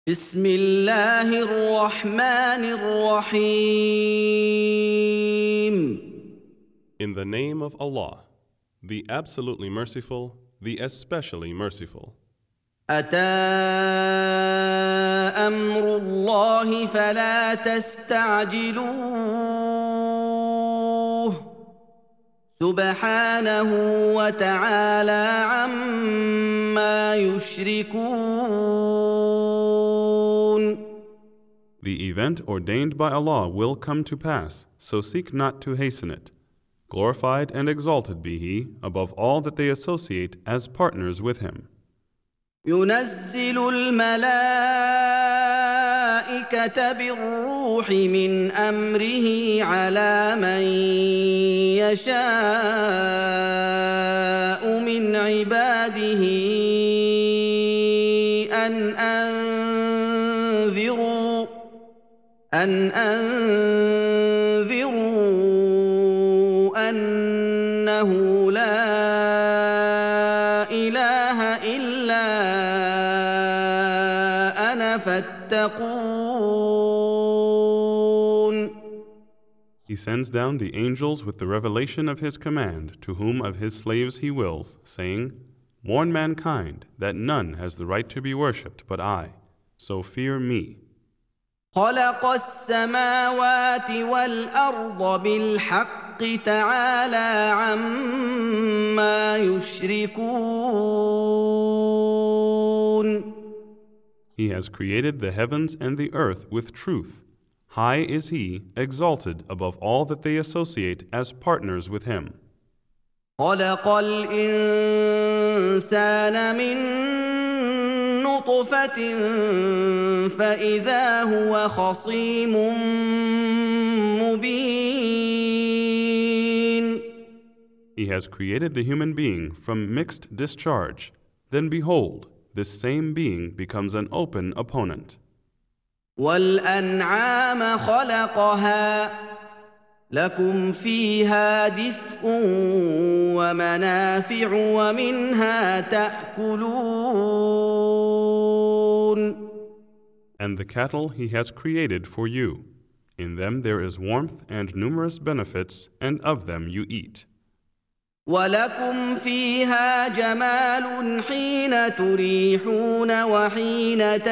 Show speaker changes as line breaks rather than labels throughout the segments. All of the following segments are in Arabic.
بسم الله الرحمن الرحيم.
In the name of Allah, the absolutely merciful, the especially merciful.
أتى أمر الله فلا تستعجلوه سبحانه وتعالى عما يشركون.
The event ordained by Allah will come to pass, so seek not to hasten it. Glorified and exalted be He above all that they associate as partners with Him.
ينزل الملائكة بالروح من أمره على من يشاء من عباده أن أنذروا أنه لا إله إلا أنا فاتقون.
He sends down the angels with the revelation of His command to whom of His slaves He wills, saying, Warn mankind that none has the right to be worshipped but I, so fear me.
خلق السماوات والأرض بالحق تعالى عما يشركون.
He has created the heavens and the earth with truth. High is He, exalted above all that they associate as partners with Him.
خلق الإنسان من نطفة فإذا هو خصيم مبين.
He has created the human being from mixed discharge. Then behold, this same being becomes an open opponent.
والأنعام خلقها لكم فيها دفء ومنافع ومنها تأكلون.
And the cattle He has created for you. In them there is warmth and numerous benefits, and of them you eat.
ولكم فيها جمال حين تريحون وحين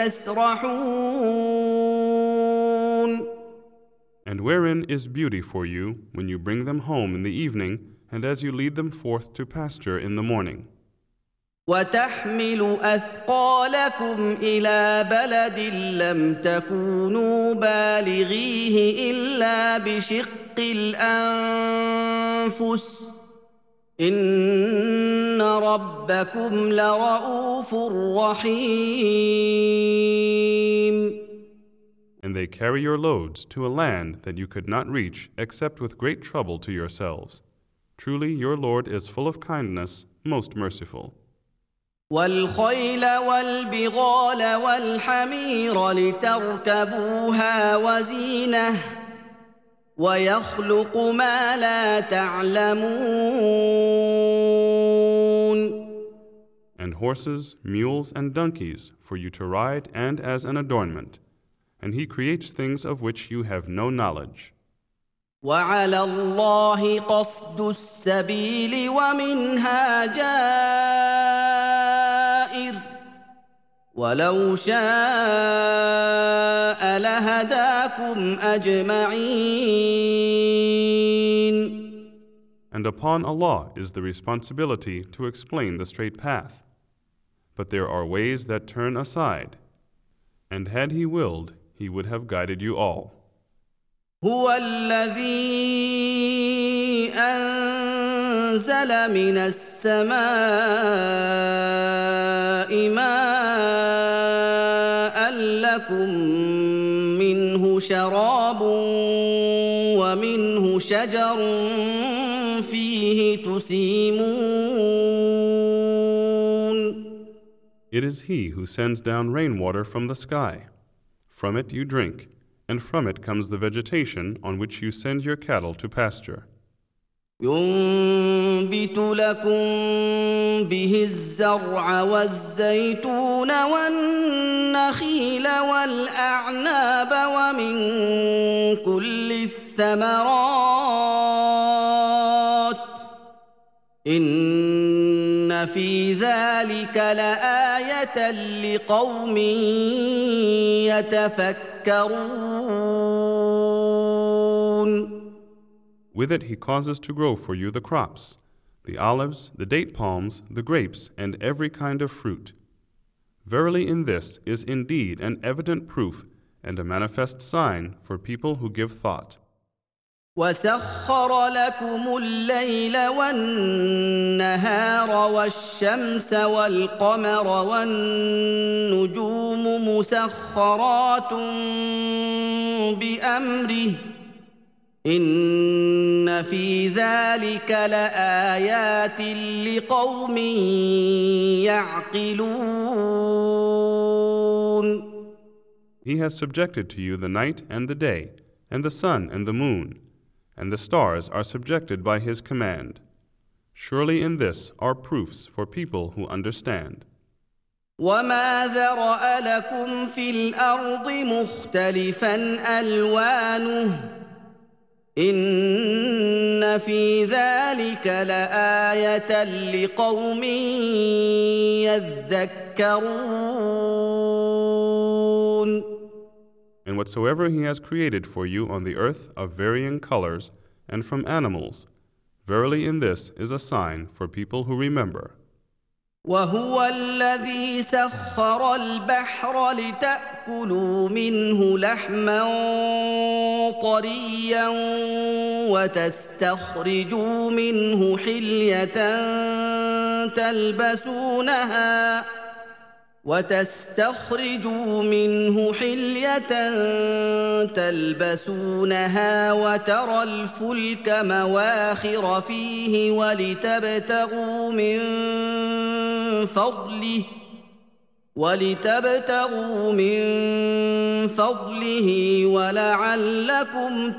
تسرحون.
And wherein is beauty for you when you bring them home in the evening, and as you lead them forth to pasture in the morning.
وتحمل أثقالكم إلى بلد لم تكونوا بالغيه إلا بشق الأنفس إن ربكم لرؤوف رحيم.
And they carry your loads to a land that you could not reach except with great trouble to yourselves. Truly your Lord is full of kindness, most merciful.
والخيل والبغال والحمير لتركبوها وزينة ويخلق ما لا تعلمون.
And horses, mules, and donkeys for you to ride and as an adornment. And He creates things of which you have no knowledge.
وعلى الله قصد السبيل ومنها جائر ولو شاء لهداكم أجمعين.
And upon Allah is the responsibility to explain the straight path. But there are ways that turn aside. And had He willed, He would have guided you all.
هو الذي أنزل من السماء ماء لكم منه شراب ومنه شجر فيه تسيمون.
It is He who sends down rainwater from the sky. From it you drink, and from it comes the vegetation on which you send your cattle to pasture.
ينبت لكم به الزرع والزيتون والنخيل والأعناب ومن كل الثمرات إن في ذلك لآية لقوم يتفكرون.
With it he causes to grow for you the crops, the olives, the date palms, the grapes, and every kind of fruit. Verily in this is indeed an evident proof and a manifest sign for people who give thought.
وسخر لكم الليل والنهار والشمس والقمر والنجوم مسخرات بأمره إن في ذلك لآيات لقوم يعقلون.
He has subjected to you the night and the day, and the sun and the moon, and the stars are subjected by his command. Surely in this are proofs for people who understand.
وما ذرأ لكم في الأرض مختلفا ألوانه إن في ذلك لآية لقوم يذكرون.
And whatsoever he has created for you on the earth of varying colors and from animals, verily in this is a sign for people who remember.
وهو الذي سخر البحر لتأكلوا منه لحما طريا وتستخرجوا منه حلية تلبسونها وترى الفلك مواخر فيه ولتبتغوا من فضله ولعلكم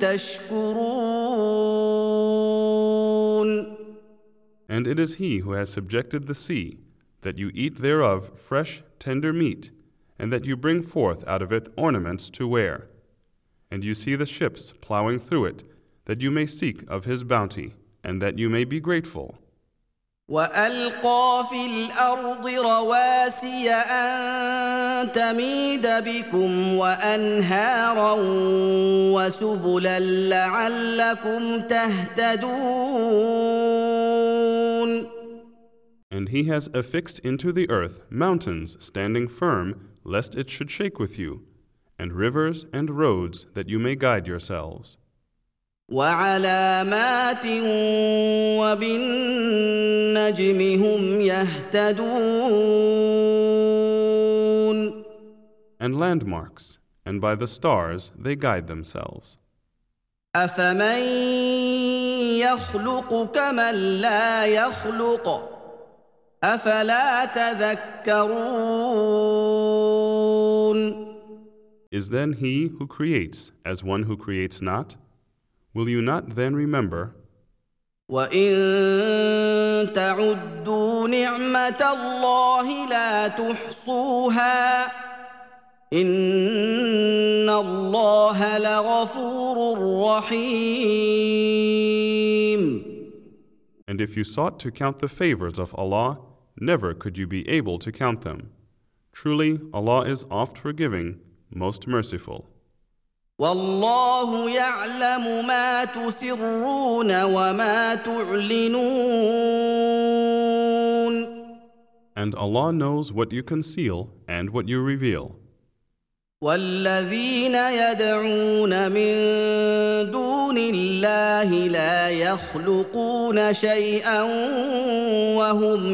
تشكرون.
And it is he who has subjected the sea, that you eat thereof fresh, tender meat, and that you bring forth out of it ornaments to wear. And you see the ships plowing through it, that you may seek of his bounty, and that you may be grateful.
وألقى في الأرض رواسي أن تميد بكم وأنهارا وسبلا لعلكم تهتدون.
And he has affixed into the earth mountains standing firm, lest it should shake with you, and rivers and roads that you may guide yourselves.
وعلامات وبالنجم هم يهتدون.
And landmarks, and by the stars they guide themselves.
أفمن يخلق كمن لا يخلق أفلا تذكرون.
Is then he who creates as one who creates not? Will you not then remember?
وَإِن تَعُدُّوا نِعْمَةَ اللَّهِ لَا تُحْصُوهَا إِنَّ اللَّهَ لَغَفُورٌ رَّحِيمٌ.
And if you sought to count the favors of Allah, never could you be able to count them. Truly, Allah is oft forgiving, most merciful.
والله يعلم ما تسرون وما تعلنون.
And Allah knows what you conceal and what you reveal.
والذين يدعون من دون الله لا يخلقون شيئا وهم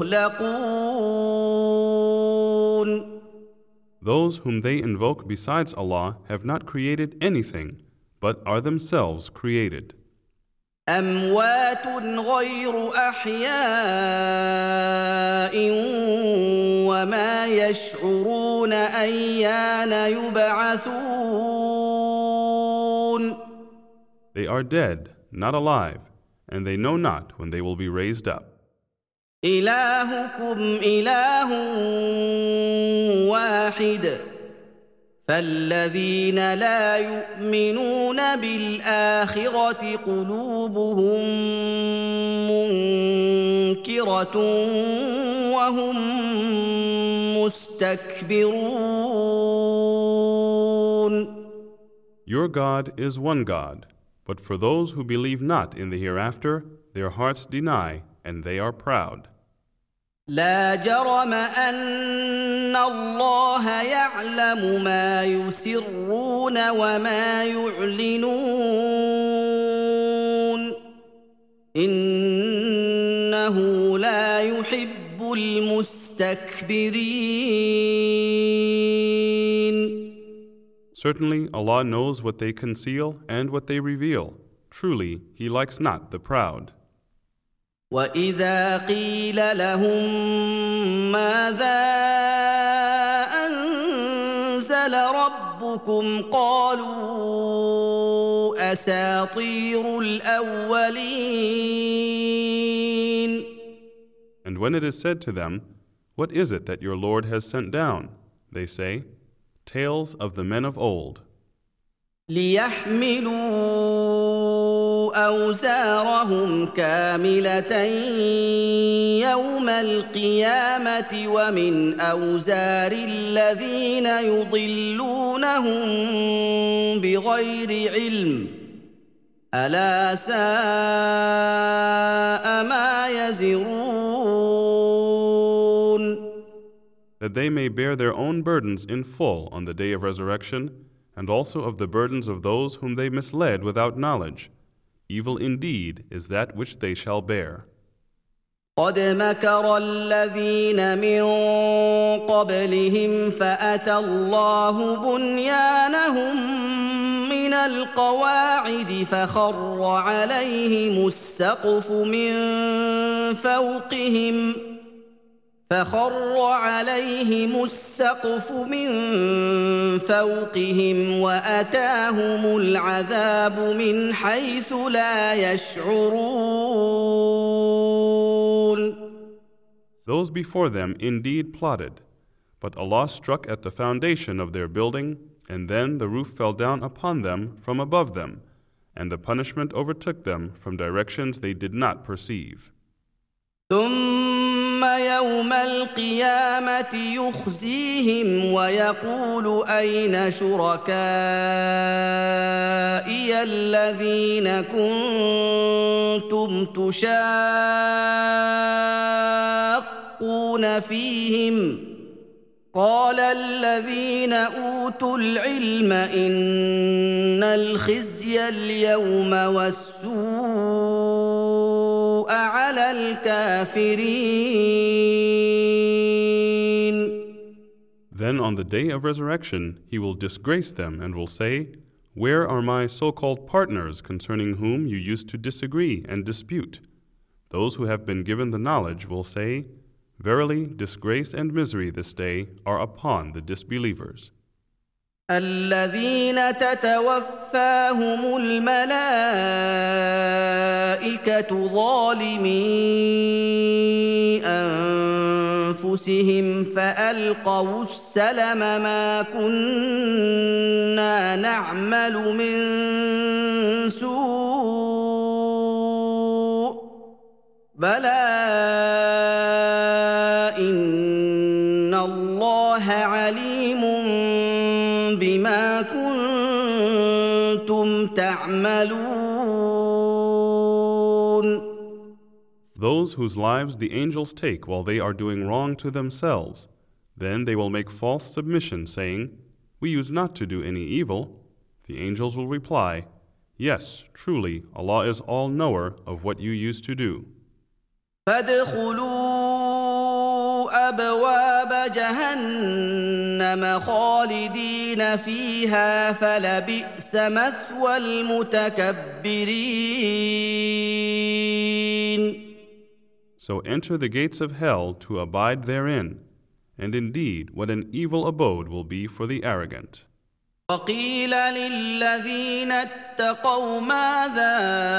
يخلقون.
Those whom they invoke besides Allah have not created anything, but are themselves created.
أموات غير أحياء وما يشعرون أيان يبعثون.
They are dead, not alive, and they know not when they will be raised up.
إلهكم إله واحد فالذين لا يؤمنون بالآخرة قلوبهم منكرة وهم مستكبرون.
Your God is one God, but for those who believe not in the hereafter, their hearts deny, and they are proud.
لا جرم أن الله يعلم ما يسرون وما يعلنون إنه لا يحب المستكبرين.
Certainly Allah knows what they conceal and what they reveal. Truly, He likes not the proud.
وَإِذَا قِيلَ لَهُم مَّاذَا أَنزَلَ رَبُّكُمْ قَالُوا أَسَاطِيرُ الْأَوَّلِينَ.
And when it is said to them, "What is it that your Lord has sent down?" they say, "Tales of the men of old."
لِيَحْمِلُوا أَوْزَارَهُمْ كَامِلَةً يَوْمَ الْقِيَامَةِ وَمِنْ أَوْزَارِ الَّذِينَ يُضِلُّونَهُم بِغَيْرِ عِلْمٍ أَلَا سَاءَ مَا يَزِرُونَ.
That they may bear their own burdens in full on the day of resurrection, and also of the burdens of those whom they misled without knowledge. Evil indeed is that which they shall bear.
قد مكر الذين من قبلهم فأتى الله بنيانهم من القواعد فخر عليهم السقف من فوقهم وأتاهم العذاب من حيث لا يشعرون.
Those before them indeed plotted, but Allah struck at the foundation of their building, and then the roof fell down upon them from above them, and the punishment overtook them from directions they did not perceive.
ثم يوم القيامة يخزيهم ويقول أين شركائي الذين كنتم تشاقون فيهم قال الذين أوتوا العلم إن الخزي اليوم والسوء على الكافرين.
Then on the day of resurrection, He will disgrace them and will say, "Where are my so-called partners concerning whom you used to disagree and dispute?" Those who have been given the knowledge will say, "Verily, disgrace and misery this day are upon the disbelievers."
الذين تتوفاهم الملائكة ظالمي أنفسهم فألقوا السلم ما كنا نعمل من سوء بلى إن الله عليم بما كنتم تعملون.
Those whose lives the angels take while they are doing wrong to themselves, then they will make false submission, saying, "We use not to do any evil." The angels will reply, "Yes, truly, Allah is all-knower of what you used to do."
فادخلوا أبواب جهنم خالدين فيها فلبئس مثوى المتكبرين.
So enter the gates of hell to abide therein, and indeed what an evil abode will be for the arrogant.
وقيل للذين اتقوا ماذا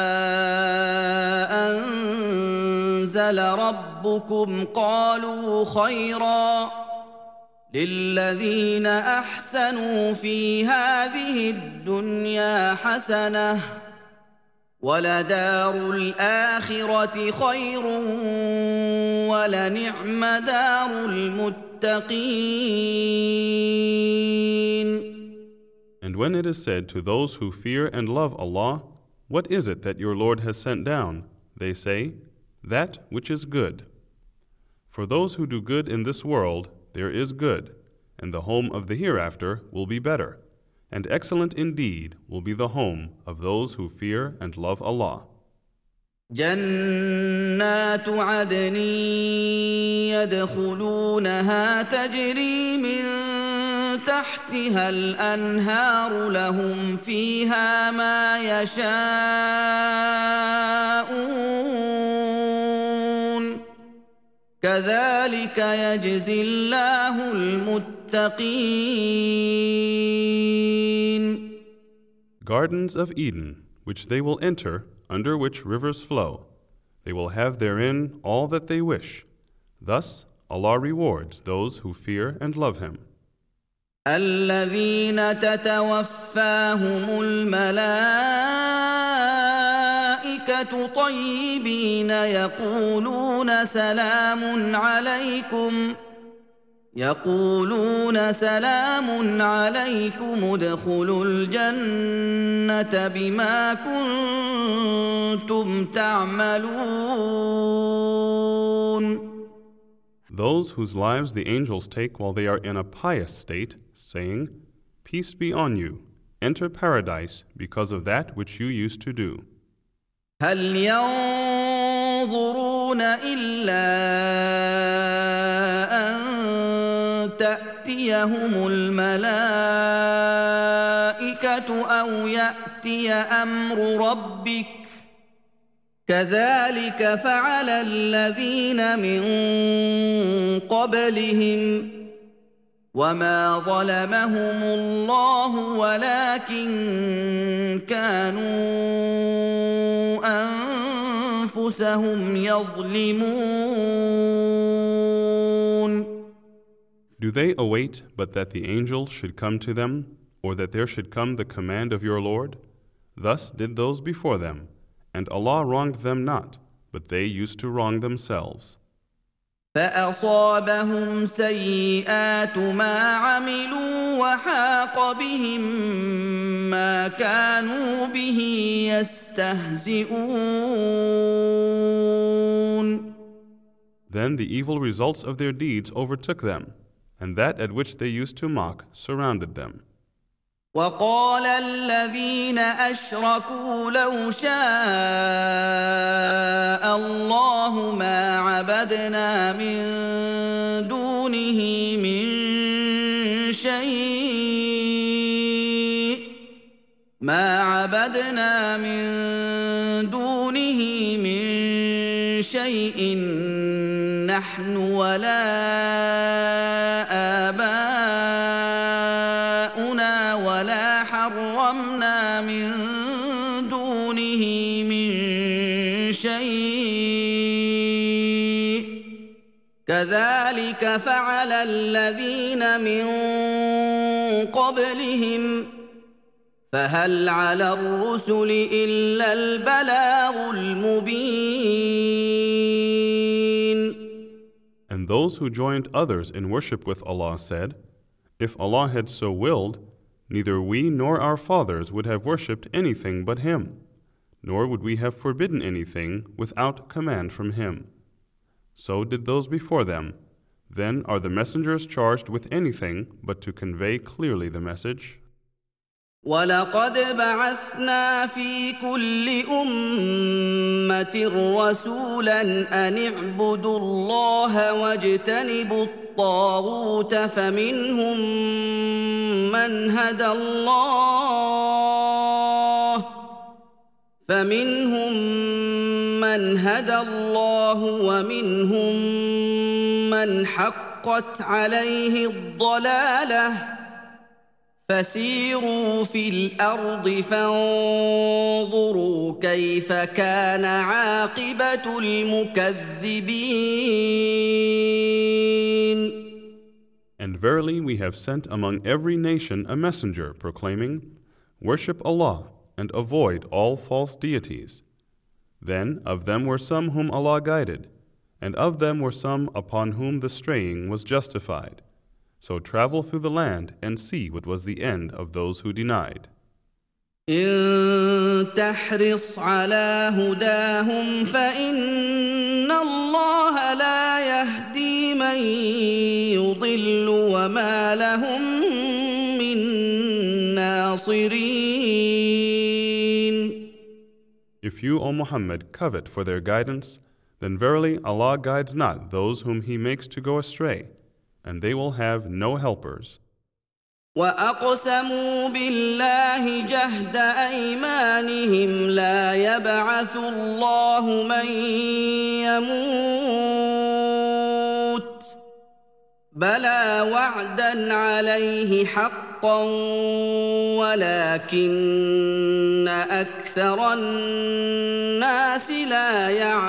أنزل ربكم قالوا خيرا للذين أحسنوا في هذه الدنيا حسنة ولدار الآخرة خير ولنعم دار المتقين.
And when it is said to those who fear and love Allah, what is it that your Lord has sent down? They say, that which is good. For those who do good in this world, there is good, and the home of the hereafter will be better, and excellent indeed will be the home of those who fear and love Allah.
جنات عدن يدخلونها تجري من تحتها الأنهار لهم فيها ما يشاءون كذلك يجزي الله المتقين.
Gardens of Eden, which they will enter, under which rivers flow. They will have therein all that they wish. Thus Allah rewards those who fear and love Him.
الذين تتوفاهم الملائكة طيبين يقولون سلام عليكم ادخلوا الجنة بما كنتم تعملون.
Those whose lives the angels take while they are in a pious state, saying, Peace be on you, enter paradise because of that which you used to do.
هل ينظرون إلا أن تأتيهم الملائكة أو يأتي أمر ربك كذلك فعل الذين من قبلهم وما ظلمهم الله ولكن كانوا أنفسهم يظلمون.
Do they await but that the angels should come to them, or that there should come the command of your Lord? Thus did those before them, and Allah wronged them not, but they used to wrong themselves.
فأصابهم سيئات ما عملوا وحاق بهم ما كانوا به يستهزئون.
Then the evil results of their deeds overtook them, and that at which they used to mock surrounded them.
وقال الذين أشركوا لو شاء الله ما عبدنا من دونه من شيء نحن ولا آباؤنا ولا حرمنا من دونه من شيء كذلك فعل الذين من قبلهم فهل على الرسل إلا البلاغ المبين.
And those who joined others in worship with Allah said, If Allah had so willed, neither we nor our fathers would have worshipped anything but Him, nor would we have forbidden anything without command from Him. So did those before them. Then are the messengers charged with anything but to convey clearly the message?
وَلَقَدْ بَعَثْنَا فِي كُلِّ أُمَّةٍ رَّسُولًا أَنِ اعْبُدُوا اللَّهَ وَاجْتَنِبُوا الطَّاغُوتَ فَمِنْهُم مَّنْ هَدَى اللَّهُ وَمِنْهُم مَّنْ حَقَّتْ عَلَيْهِ الضَّلَالَةُ فسيروا في الأرض فانظروا كيف كان عاقبة المكذبين.
And verily we have sent among every nation a messenger proclaiming, Worship Allah and avoid all false deities. Then of them were some whom Allah guided, and of them were some upon whom the straying was justified. So travel through the land and see what was the end of those who denied.
إن تحرص على هداهم فإن الله لا يهدي من يضل وما لهم من ناصرين.
If you, O Muhammad, covet for their guidance, then verily Allah guides not those whom He makes to go astray, and they will have no helpers.
وأقسموا بالله جهد أيمانهم لا يبعث الله من يموت بلى وعدا عليه حقا ولكن أكثر الناس لا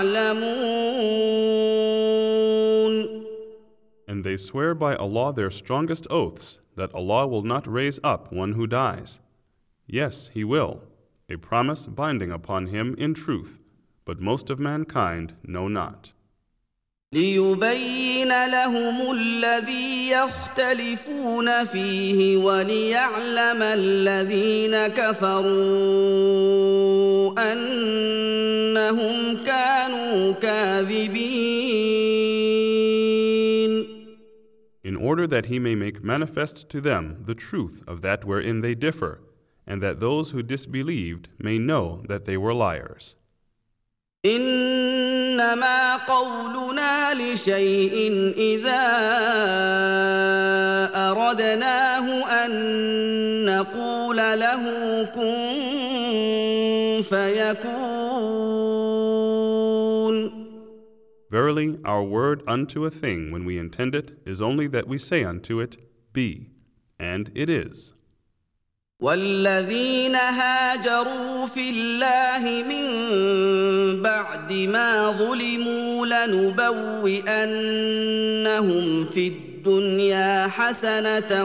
يعلمون.
And they swear by Allah their strongest oaths that Allah will not raise up one who dies. Yes, He will, a promise binding upon Him in truth, but most of mankind know not.
ليبين لهم الذي يختلفون فيه وليعلم الذين كفروا أنهم كانوا كاذبين.
In order that He may make manifest to them the truth of that wherein they differ, and that those who disbelieved may know that they were liars.
إنما قولنا لشيء إذا أردناه أن نقول له كن فيكون.
Verily, our word unto a thing when we intend it is only that we say unto it, Be, and it is.
والذين هاجروا في الله من بعد ما ظلموا لنبوئنهم في الدنيا حسنة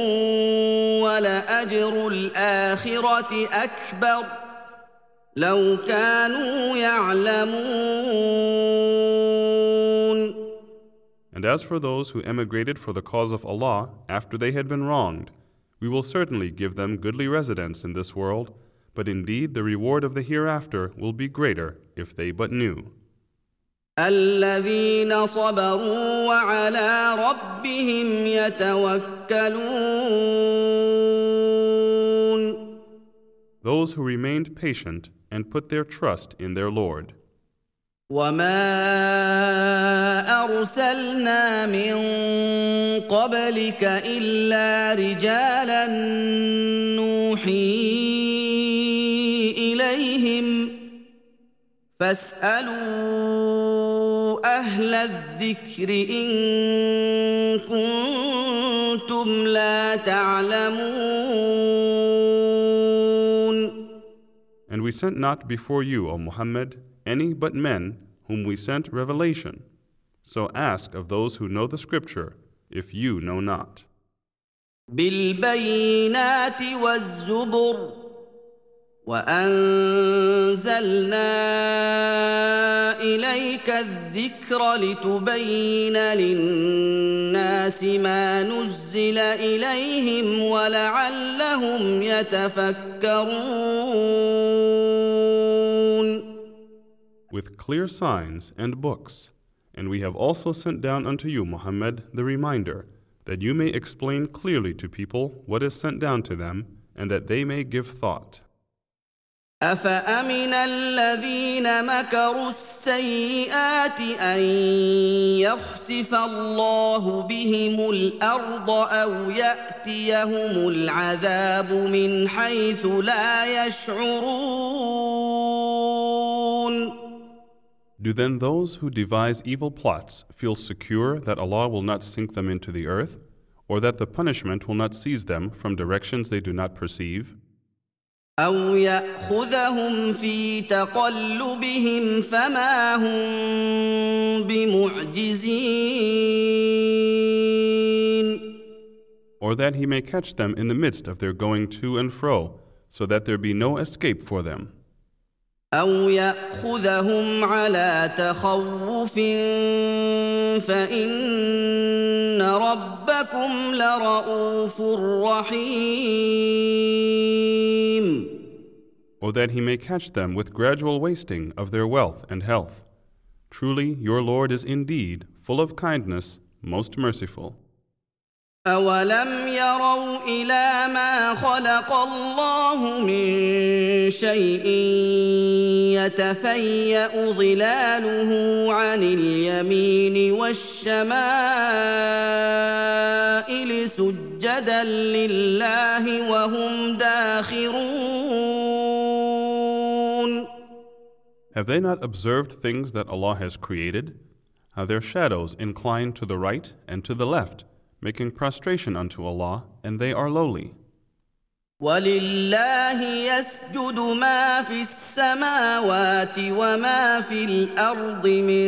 ولأجر الآخرة أكبر لو كانوا يعلمون.
And as for those who emigrated for the cause of Allah after they had been wronged, we will certainly give them goodly residence in this world, but indeed the reward of the hereafter will be greater if they but knew.
الذين صبروا وعلى ربهم يتوكلون.
Those who remained patient and put their trust in their Lord.
وما أرسلنا من قبلك إلا رجالا نوحي إليهم فاسألوا أهل الذكر إن كنتم لا تعلمون.
And we sent not before you, O Muhammad, any but men whom we sent revelation. So ask of those who know the scripture, if you know not.
بالبينات والزبر وأنزلنا إليك الذكر لتبين للناس ما نزل إليهم ولعلهم يتفكرون.
With clear signs and books, and we have also sent down unto you, Muhammad, the reminder, that you may explain clearly to people what is sent down to them, and that they may give thought.
أفأمن الذين مكروا السيئات أن يخسف الله بهم الأرض أو يأتيهم العذاب من حيث لا يشعرون.
Do then those who devise evil plots feel secure that Allah will not sink them into the earth, or that the punishment will not seize them from directions they do not perceive?
أو يأخذهم في تقلبهم فما هم بمعجزين
Or that he may catch them in the midst of their going to and fro, so that there be no escape for them.
أو يأخذهم على تخوف فإن ربكم لرءوف رحيم.
Or that he may catch them with gradual wasting of their wealth and health. Truly, your Lord is indeed full of kindness, most merciful.
أولم يروا إلى ما خلق الله من شيء يتفيأ ظلاله عن اليمين والشمائل سجدا لله وهم داخرون.
Have they not observed things that Allah has created? How their shadows incline to the right and to the left, making prostration unto Allah, and they are lowly.
وَلِلَّهِ يَسْجُدُ مَا فِي السَّمَاوَاتِ وَمَا فِي الْأَرْضِ مِن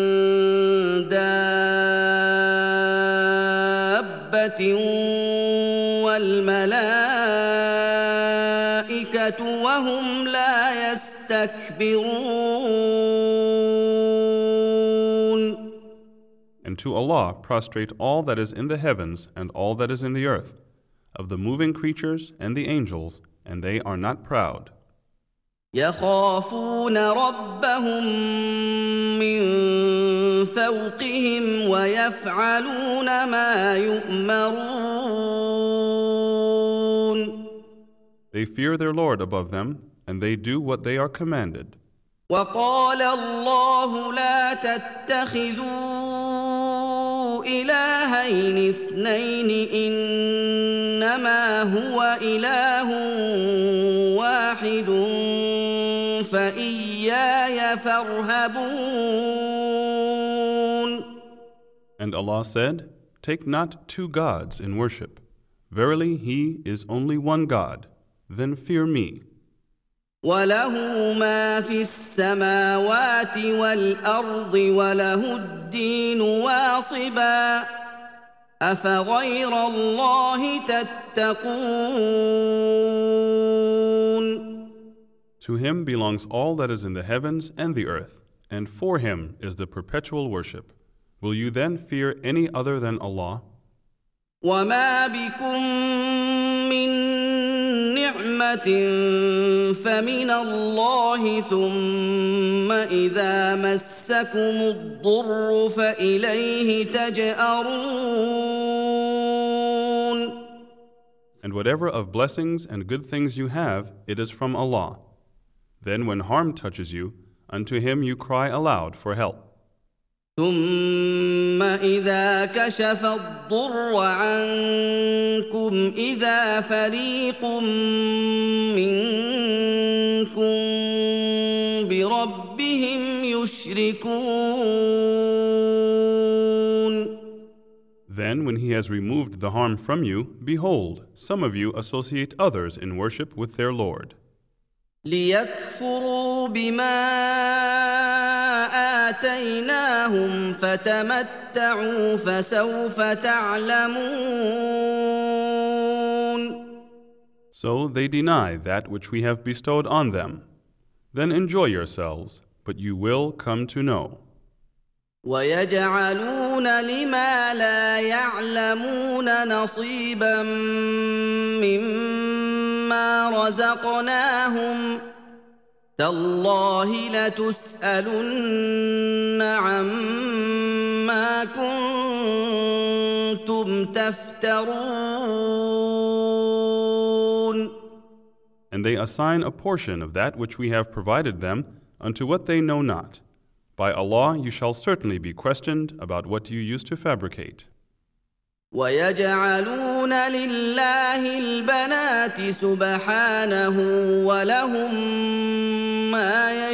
دَابَّةٍ وَالْمَلَائِكَةُ وَهُمْ لَا يَسْتَكْبِرُونَ.
And to Allah prostrate all that is in the heavens and all that is in the earth, of the moving creatures and the angels, and they are not proud.
يخافون ربهم من فوقهم ويفعلون ما يؤمرون.
They fear their Lord above them, and they do what they are commanded.
وقال الله لا تتخذوا إلهين اثنين إنما هو إله واحد فإياي فارهبون.
And Allah said, Take not two gods in worship. Verily, He is only one God. Then fear me.
وله ما في السماوات والأرض وله الدين واصبا أفغير الله تتقون.
To Him belongs all that is in the heavens and the earth, and for Him is the perpetual worship. Will you then fear any other than Allah?
وما بكم من نعمة فمن الله ثم إذا مسكم الضر فإليه تجأرون.
And whatever of blessings and good things you have, it is from Allah. Then when harm touches you, unto Him you cry aloud for help.
ثم إذا كشف الضر عنكم إذا فريق منكم بربهم يشركون.
Then when He has removed the harm from you, behold, some of you associate others in worship with their Lord.
ليكفروا بما آتيناهم فتمتعوا فسوف تعلمون.
So they deny that which we have bestowed on them. Then enjoy yourselves, but you will come to know.
ويجعلون لما لا يعلمون نصيبا مما رزقناهم تالله لتسألن عما كنتم تفترون.
And they assign a portion of that which we have provided them unto what they know not. By Allah, you shall certainly be questioned about what you used to fabricate.
وَيَجْعَلُونَ لِلَّهِ الْبَنَاتِ سُبْحَانَهُ وَلَهُم مَّا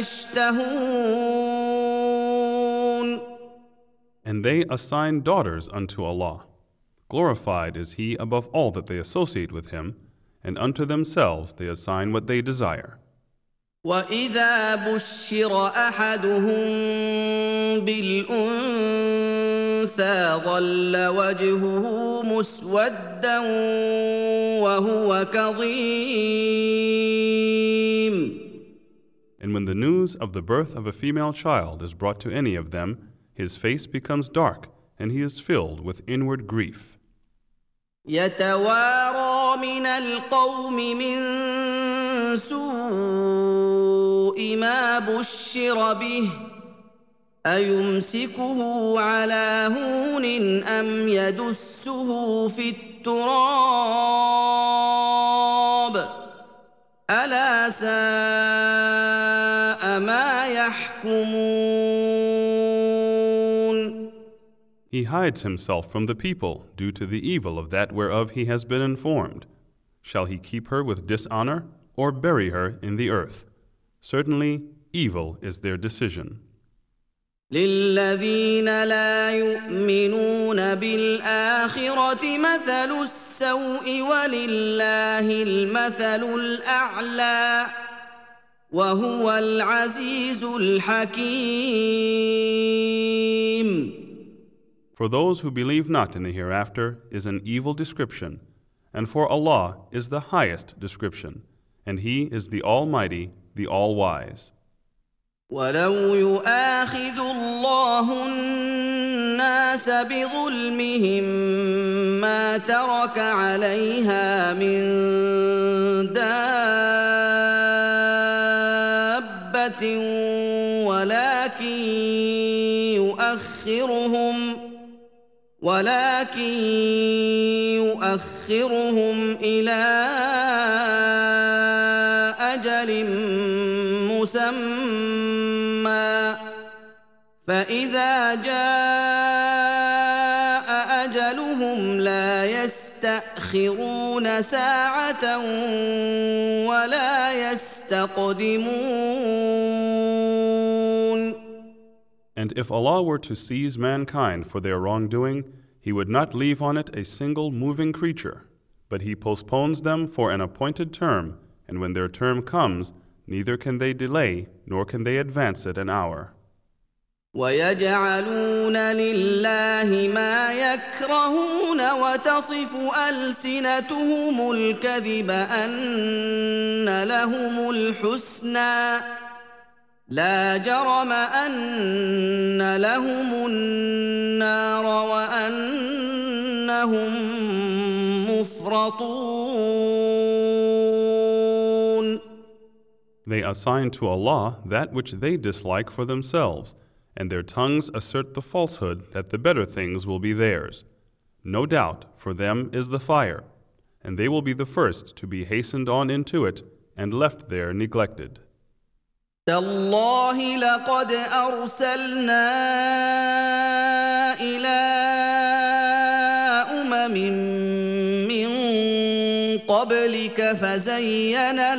يَشْتَهُونَ.
And they assign daughters unto Allah. Glorified is he above all that they associate with him, and unto themselves they assign what they desire.
وَإِذَا بُشِّرَ أَحَدُهُم بِالْأُنثَىٰ ظَلَّ وَجْهُهُ مُسْوَدًّا وَهُوَ كَظِيمٌ.
And when the news of the birth of a female child is brought to any of them, his face becomes dark, and he is filled with inward grief.
يَتَوَارَىٰ مِنَ الْقَوْمِ مِن سُوءِ مَا بُشِّرَ بِهِ أَيُمْسِكُهُ عَلَىٰ هُونٍ أَمْ يَدُسُّهُ فِي التُّرَابِ أَلَا سَاءَ مَا يَحْكُمُونَ.
He hides himself from the people due to the evil of that whereof he has been informed. Shall he keep her with dishonor, or bury her in the earth? Certainly, evil is their decision.
لِلَّذِينَ لَا يُؤْمِنُونَ بِالْآخِرَةِ مَثَلُ السَّوْءِ وَلِلَّهِ الْمَثَلُ الْأَعْلَى وَهُوَ الْعَزِيزُ الْحَكِيمُ.
For those who believe not in the hereafter is an evil description, and for Allah is the highest description, and He is the Almighty, the All-Wise.
وَلَوْ يُؤَاخِذُ اللَّهُ النَّاسَ بِظُلْمِهِم مَّا تَرَكَ عَلَيْهَا مِن دَابَّةٍ ولكن يؤخرهم إلى أجل مسمى فإذا جاء أجلهم لا يستأخرون ساعة ولا يستقدمون.
And if Allah were to seize mankind for their wrongdoing, He would not leave on it a single moving creature, but He postpones them for an appointed term, and when their term comes, neither can they delay, nor can they advance it an hour.
وَيَجْعَلُونَ لِلَّهِ مَا يَكْرَهُونَ وَتَصِفُ أَلْسِنَتُهُمُ الْكَذِبَ أَنَّ لَهُمُ الْحُسْنَى لا جرم أن لهم النار وأنهم مفرطون.
They assign to Allah that which they dislike for themselves, and their tongues assert the falsehood that the better things will be theirs. No doubt, for them is the fire, and they will be the first to be hastened on into it and left there neglected.
تالله لقد أرسلنا إلى أمم من قبلك فزين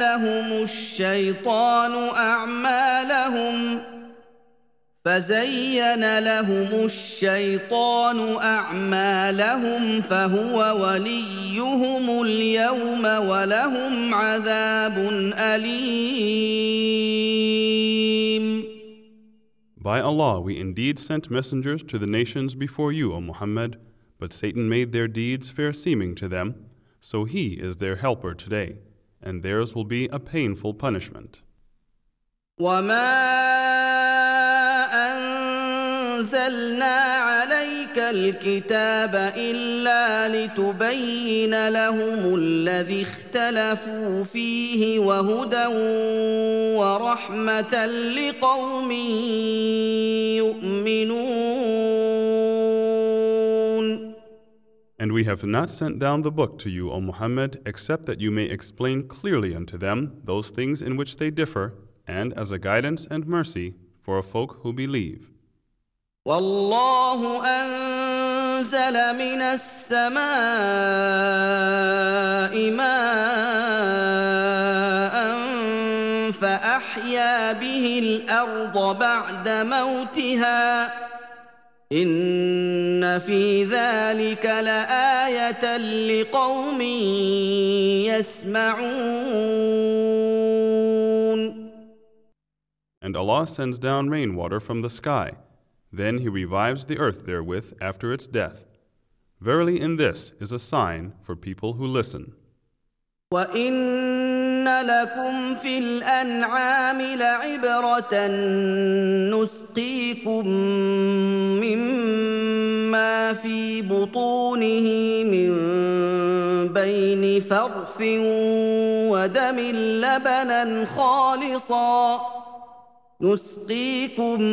لهم الشيطان أعمالهم فهو وليهم اليوم ولهم عذاب أليم.
By Allah, we indeed sent messengers to the nations before you, O Muhammad, but Satan made their deeds fair seeming to them, so he is their helper today, and theirs will be a painful punishment.
أنزلنا عليك الكتاب إلا لتبين لهم الذي اختلفوا فيه وهدى ورحمة لقوم يؤمنون.
And we have not sent down the book to you, O Muhammad, except that you may explain clearly unto them those things in which they differ, and as a guidance and mercy for a folk who believe.
والله أنزل من السماء ماء فأحيا به الأرض بعد موتها إن في ذلك لآية لقوم يسمعون.
And Allah sends down rainwater from the sky. Then He revives the earth therewith after its death. Verily in this is a sign for people who listen.
وَإِنَّ لَكُمْ فِي الْأَنْعَامِ لَعِبْرَةً نُسْقِيكُم مِّمَّا فِي بُطُونِهِ مِن بَيْنِ فَرْثٍ وَدَمٍ لَّبَنًا خَالِصًا نسقيكم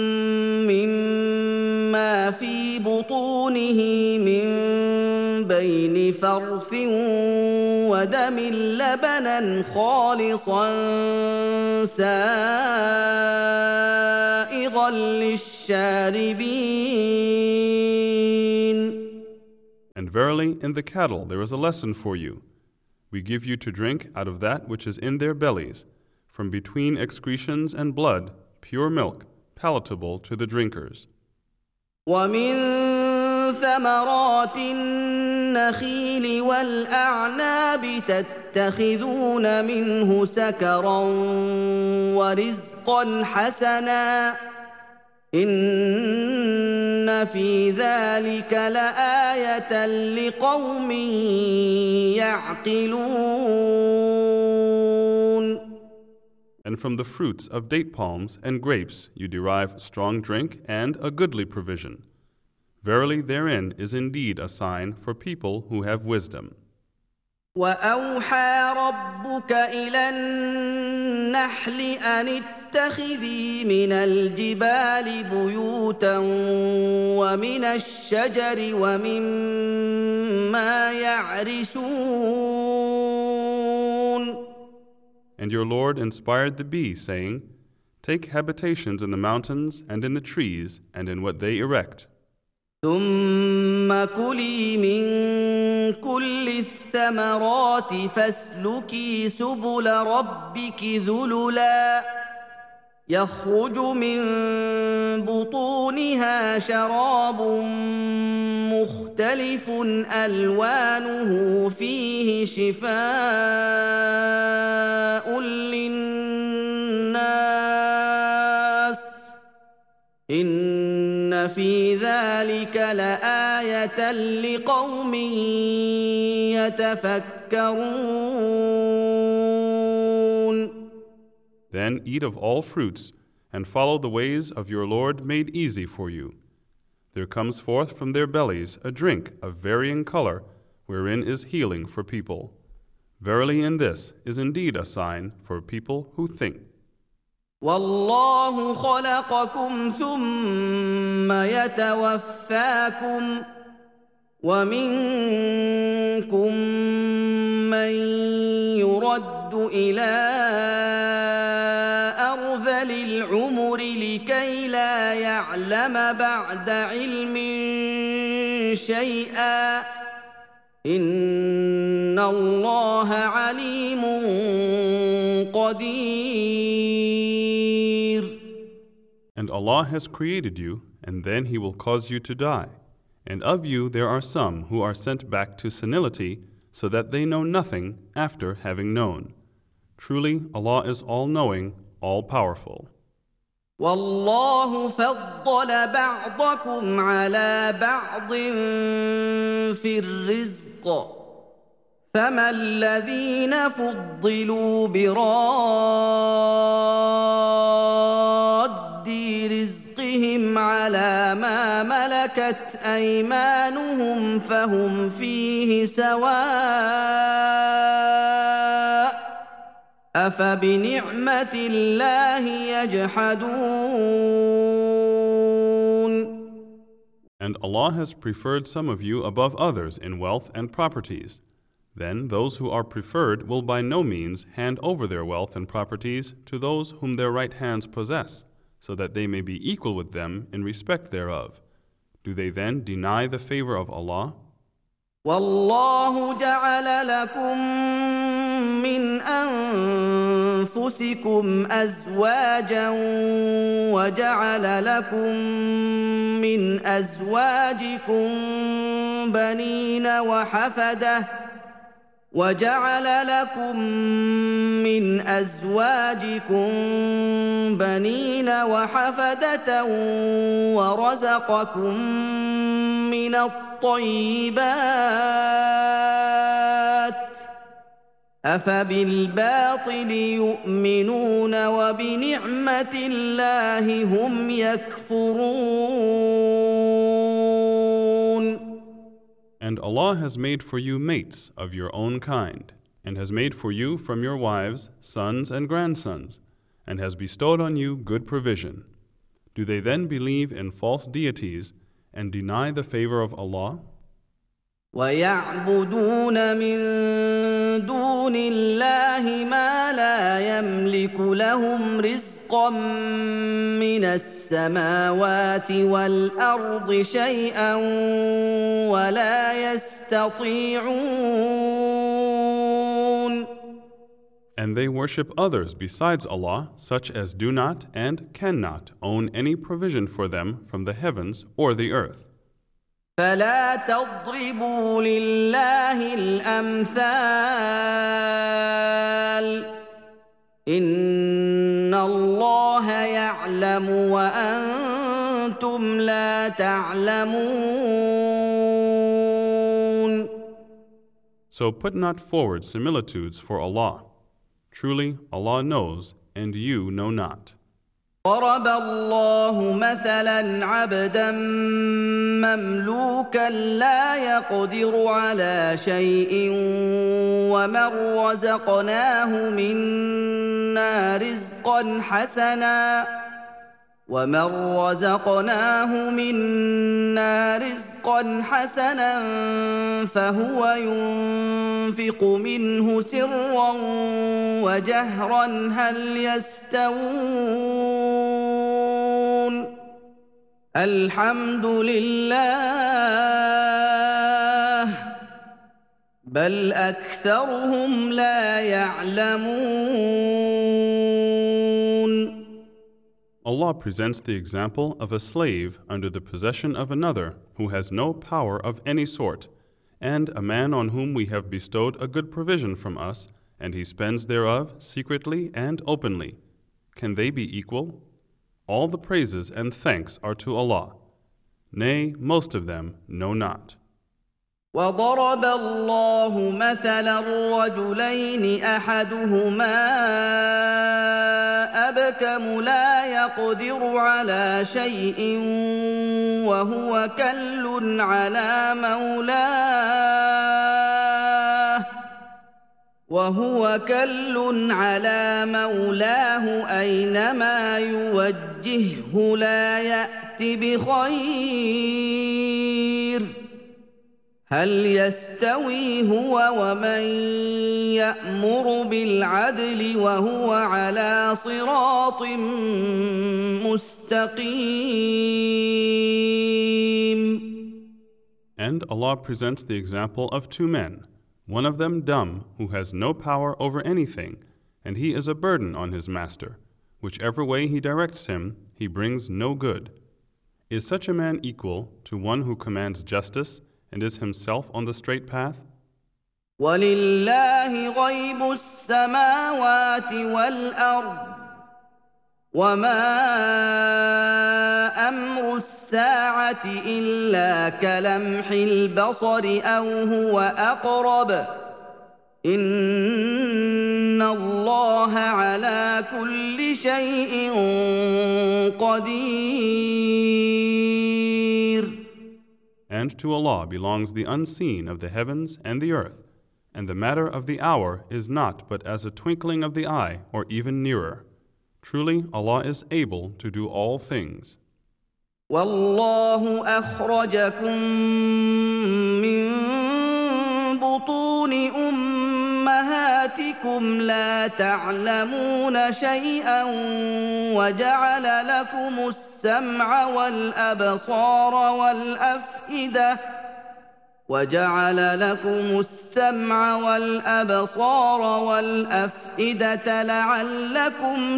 مما في بطونه من بين فرث ودم لبنا خالصا سائغا للشاربين.
And verily in the cattle there is a lesson for you. We give you to drink out of that which is in their bellies, from between excretions and blood, pure milk, palatable to the drinkers.
وَمِن ثَمَرَاتِ النَّخِيلِ وَالْأَعْنَابِ تَتَّخِذُونَ مِنْهُ سَكَرًا وَرِزْقًا حَسَنًا إِنَّ فِي ذَلِكَ لَآيَةً لِقَوْمٍ يَعْقِلُونَ.
And from the fruits of date palms and grapes you derive strong drink and a goodly provision. Verily therein is indeed a sign for people who have wisdom.
وَأَوْحَىٰ رَبُّكَ إِلَى النَّحْلِ أَنِ اتَّخِذِي مِنَ الْجِبَالِ بُيُوتًا وَمِنَ الشَّجَرِ وَمِمَّا يَعْرِشُونَ.
And your Lord inspired the bee, saying, Take habitations in the mountains and in the trees and in what they erect.
ثُمَّ كُلِي مِن كُلِّ الثَّمَرَاتِ فَاسْلُكِي سُبُلَ رَبِّكِ ذُلُلًا يَخْرُجُ مِن بُطُونِهَا شَرَابٌ مُّخْتَلِفٌ أَلْوَانُهُ فِيهِ شِفَاءٌ لِّلنَّاسِ إِنَّ فِي ذَلِكَ لَآيَةً لِقَوْمٍ يَتَفَكَّرُونَ.
Then eat of all fruits, and follow the ways of your Lord made easy for you. There comes forth from their bellies a drink of varying color, wherein is healing for people. Verily in this is indeed a sign for people who think.
وَاللَّهُ خَلَقَكُمْ ثُمَّ يَتَوَفَّاكُمْ وَمِنكُم مَّن يُرَدُّ إِلَىٰ أَرْذَلِ الْعُمُرِ لِكَيْ لَا يَعْلَمَ بَعْدَ عِلْمٍ شَيْئًا ۚ إِنَّ اللَّهَ عَلِيمٌ قَدِيرٌ.
And Allah has created you, and then He will cause you to die. And of you there are some who are sent back to senility, so that they know nothing after having known. Truly, Allah is all-knowing, all-powerful.
وَاللَّهُ فَضَّلَ بَعْضَكُمْ عَلَىٰ بَعْضٍ فِي الرِّزْقِ ۚ فَمَا الَّذِينَ فُضِّلُوا بِرَادِّ رِزْقِهِمْ عَلَىٰ مَا مَلَكَتْ أَيْمَانُهُمْ فَهُمْ فِيهِ سَوَاءٌ ۚ أَفَبِنِعْمَةِ اللَّهِ يَجْحَدُونَ.
And Allah has preferred some of you above others in wealth and properties. Then those who are preferred will by no means hand over their wealth and properties to those whom their right hands possess, so that they may be equal with them in respect thereof. Do they then deny the favor of Allah?
وَاللَّهُ جَعَلَ لَكُم مِّنْ أنفسكم أزواجا وجعل لكم من أزواجكم بنين وحفدة ورزقكم من الطيبات أفبالباطل يؤمنون وبنعمة الله هم يكفرون.
And Allah has made for you mates of your own kind, and has made for you from your wives sons and grandsons, and has bestowed on you good provision. Do they then believe in false deities and deny the favor of Allah?
وَيَعْبُدُونَ مِن دُونِ اللَّهِ مَا لَا يَمْلِكُ لَهُمْ رِزْقًا مِّنَ السَّمَاوَاتِ وَالْأَرْضِ شَيْئًا وَلَا يَسْتَطِيعُونَ.
And they worship others besides Allah, such as do not and cannot own any provision for them from the heavens or the earth.
فلا تضربوا لله الأمثال إن الله يعلم وأنتم لا تعلمون.
So put not forward similitudes for Allah. Truly, Allah knows, and you know not.
ضرب الله مثلا عبدا مملوكا لا يقدر على شيء ومن رزقناه منا رزقا حسنا فهو ينفق منه سرا وجهرا هل يستوون الحمد لله بل أكثرهم لا يعلمون.
Allah presents the example of a slave under the possession of another who has no power of any sort, and a man on whom we have bestowed a good provision from us, and he spends thereof secretly and openly. Can they be equal? All the praises and thanks are to Allah. Nay, most of them know not.
وضرب الله مثلا رجلين أحدهما أبكم لا يقدر على شيء وهو كل على مولاه أينما يوجهه لا يأت بخير هل يستوي هو ومن يأمر بالعدل وهو على صراط مستقيم.
And Allah presents the example of two men, one of them dumb, who has no power over anything, and he is a burden on his master. Whichever way he directs him, he brings no good. Is such a man equal to one who commands justice and is himself on the straight path?
وَلِلَّهِ غَيْبُ السَّمَاوَاتِ وَالْأَرْضِ وَمَا أَمْرُ السَّاعَةِ إِلَّا كَلَمْحِ الْبَصَرِ أَوْ هُوَ أَقْرَبُ إِنَّ اللَّهَ عَلَى كُلِّ شَيْءٍ قَدِيرٌ.
And to Allah belongs the unseen of the heavens and the earth, and the matter of the hour is not but as a twinkling of the eye or even nearer. Truly, Allah is able to do all things.
وَاللَّهُ أَخْرَجَكُم مِّن بُطُونِ أُمَّهَاتِكُمْ لَا تَعْلَمُونَ شَيْئًا وَجَعَلَ لَكُمُ السَّمْعَ وَالْأَبْصَارَ وَالْأَفْئِدَةَ وجعل لكم السمع والأبصار والأفئدة لعلكم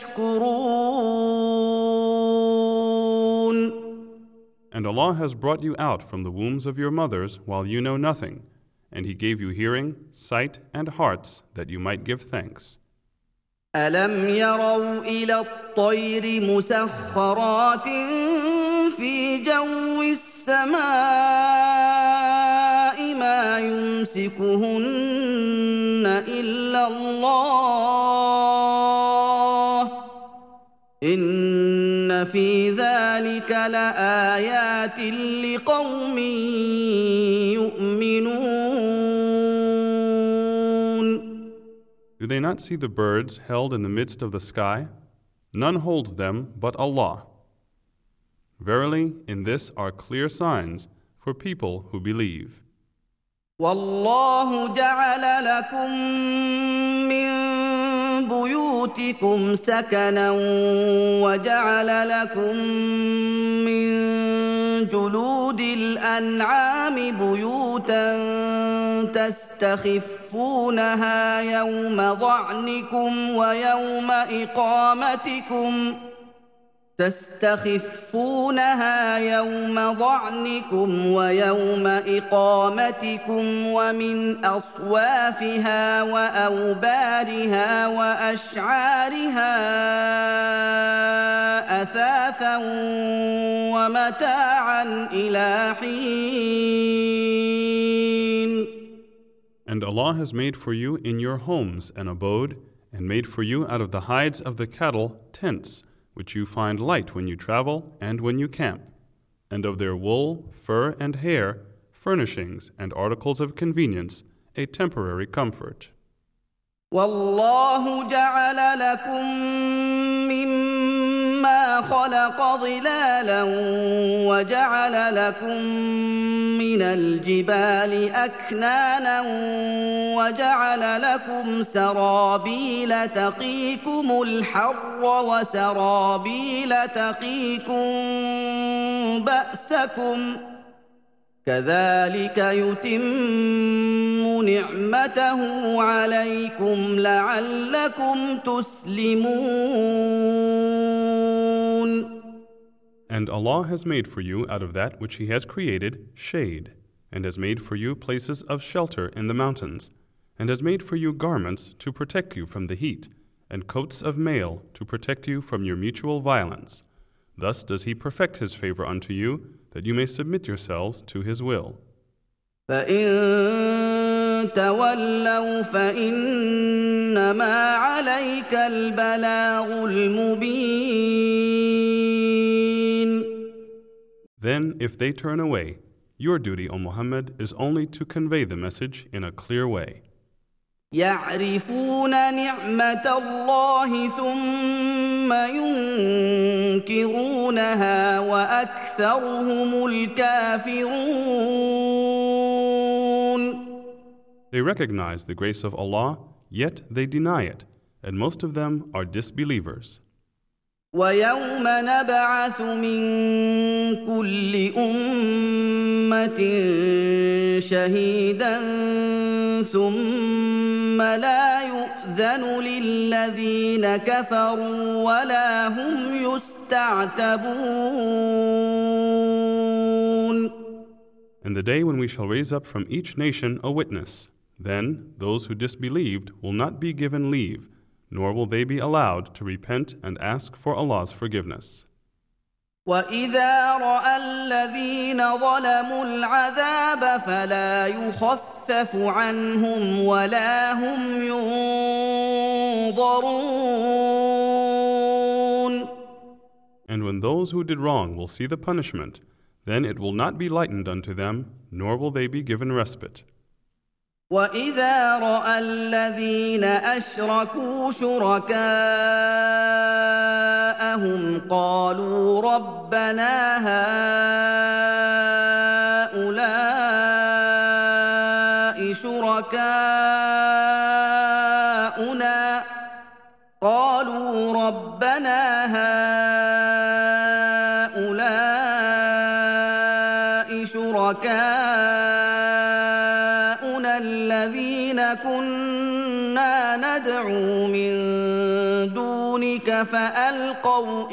تشكرون.
And Allah has brought you out from the wombs of your mothers while you know nothing, and He gave you hearing, sight, and hearts that you might give thanks.
ألم يروا إلى الطير مسخرات في جو السماء ما يمسكهن إلا الله إن في ذلك لآيات لقوم يؤمنون.
Do they not see the birds held in the midst of the sky? None holds them but Allah. Verily, in this are clear signs for people who believe.
والله جعل لكم من بيوتكم سكنا وجعل لكم من جلود الأنعام بيوتا تستخفونها يوم ضعنكم ويوم إقامتكم ومن أصوافها وأوبارها وأشعارها أثاثا ومتاعا إلى حين.
And Allah has made for you in your homes an abode, and made for you out of the hides of the cattle tents, which you find light when you travel and when you camp, and of their wool, fur, and hair, furnishings and articles of convenience, a temporary comfort.
والله جعل لكم مما خلق ظلالا وجعل لكم من الجبال أكنانا وجعل لكم سرابيل تقيكم الحر وسرابيل تقيكم بأسكم كذلك يتم نعمته عليكم لعلكم تسلمون.
And Allah has made for you out of that which He has created shade, and has made for you places of shelter in the mountains, and has made for you garments to protect you from the heat, and coats of mail to protect you from your mutual violence. Thus does He perfect His favor unto you, that you may submit yourselves to His will.
فإن تولوا فإنما عليك البلاغ المبين.
Then, if they turn away, your duty, O Muhammad, is only to convey the message in a clear way.
يعرفون نعمة الله ثم ينكرونها وأكثرهم الكافرون.
They recognize the grace of Allah, yet they deny it, and most of them are disbelievers.
ويوم نبعث من كل أمة شهيدا ثم لا يؤذن للذين كفروا ولا هم يستعتبون.
And the day when we shall raise up from each nation a witness, then those who disbelieved will not be given leave, nor will they be allowed to repent and ask for Allah's forgiveness.
وَإِذَا رَأَى الَّذِينَ ظَلَمُوا الْعَذَابَ فَلَا يُخَفَّفُ عَنْهُمْ وَلَا هُمْ يُنظَرُونَ.
And when those who did wrong will see the punishment, then it will not be lightened unto them, nor will they be given respite.
وَإِذَا رَأَى الَّذِينَ أَشْرَكُوا شُرَكَاءَهُمْ قَالُوا رَبَّنَا هَؤُلَاءِ شُرَكَاؤُنَا ندعو من دونك فألقوا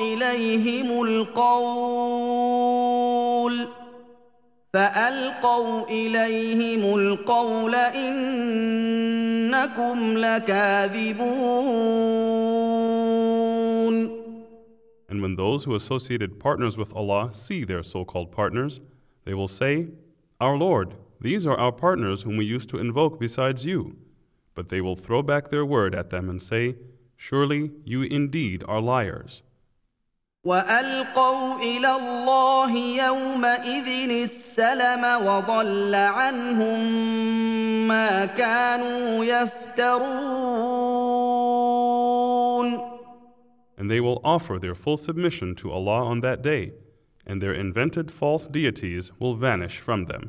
إليهم القول إنكم لكاذبون.
And when those who associated partners with Allah see their so-called partners, they will say, "Our Lord, these are our partners whom we used to invoke besides you." But they will throw back their word at them and say, "Surely you indeed are liars."
وألقوا إلى الله يومئذ السلم وضل عنهم ما كانوا يفترون.
And they will offer their full submission to Allah on that day, and their invented false deities will vanish from them.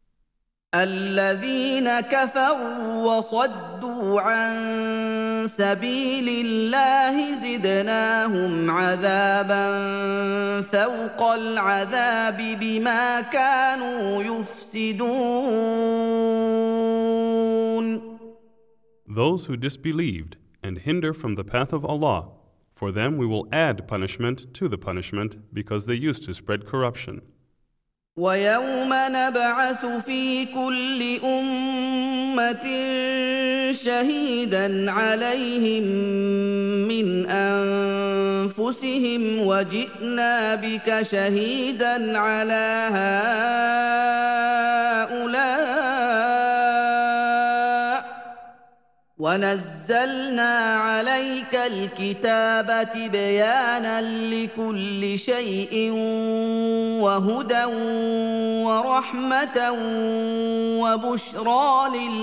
الذين كفروا وصدوا عن سبيل الله زدناهم عذابا فوق العذاب بما كانوا يفسدون.
Those who disbelieved and hinder from the path of Allah, for them we will add punishment to the punishment because they used to spread corruption.
ويوم نبعث في كل أمة شهيدا عليهم من أنفسهم وجئنا بك شهيدا على هؤلاء ونزلنا عليك الكتاب تبيانا لكل شيء وهدى ورحمة وبشرى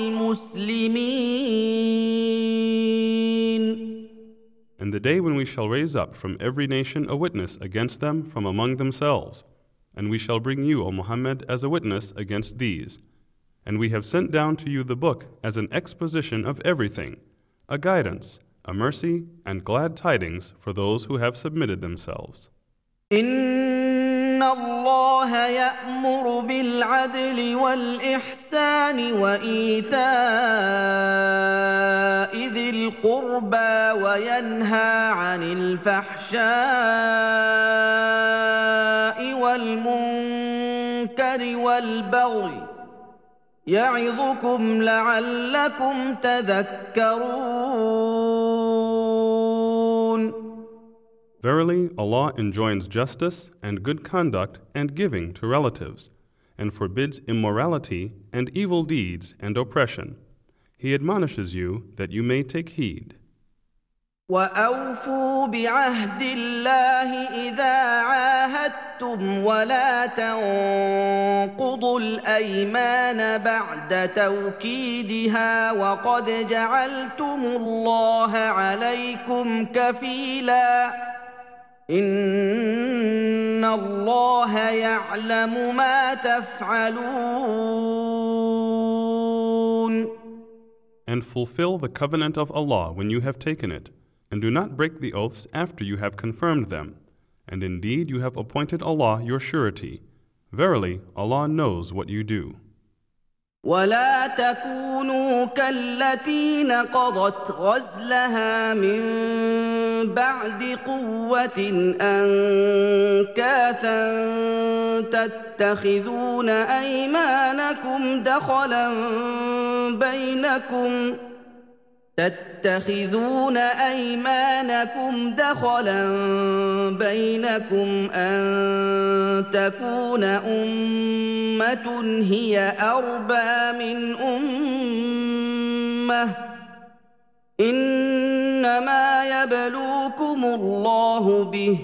للمسلمين.
And the day when we shall raise up from every nation a witness against them from among themselves, and we shall bring you, O Muhammad, as a witness against these. And we have sent down to you the book as an exposition of everything, a guidance, a mercy, and glad tidings for those who have submitted themselves.
إن الله يأمر بالعدل والإحسان وإيتاء ذي القربى وينهى عن الفحشاء والمنكر والبغي يعظكم لعلكم تذكرون.
Verily, Allah enjoins justice and good conduct and giving to relatives, and forbids immorality and evil deeds and oppression. He admonishes you that you may take heed.
وأوفوا بعهد الله إذا عاهدتم ولا تنقضوا الأيمان بعد توكيدها وقد جعلتم الله عليكم كفيلا إن الله يعلم ما تفعلون.
And fulfill the covenant of Allah when you have taken it, and do not break the oaths after you have confirmed them. And indeed you have appointed Allah your surety. Verily, Allah knows what you do.
ولا تكونوا كالتي نقضت غزلها من بعد قوة أنكاثا تتخذون أيمانكم دخلا بينكم أن تكون أمة هي أربى من أمة إنما يبلوكم الله به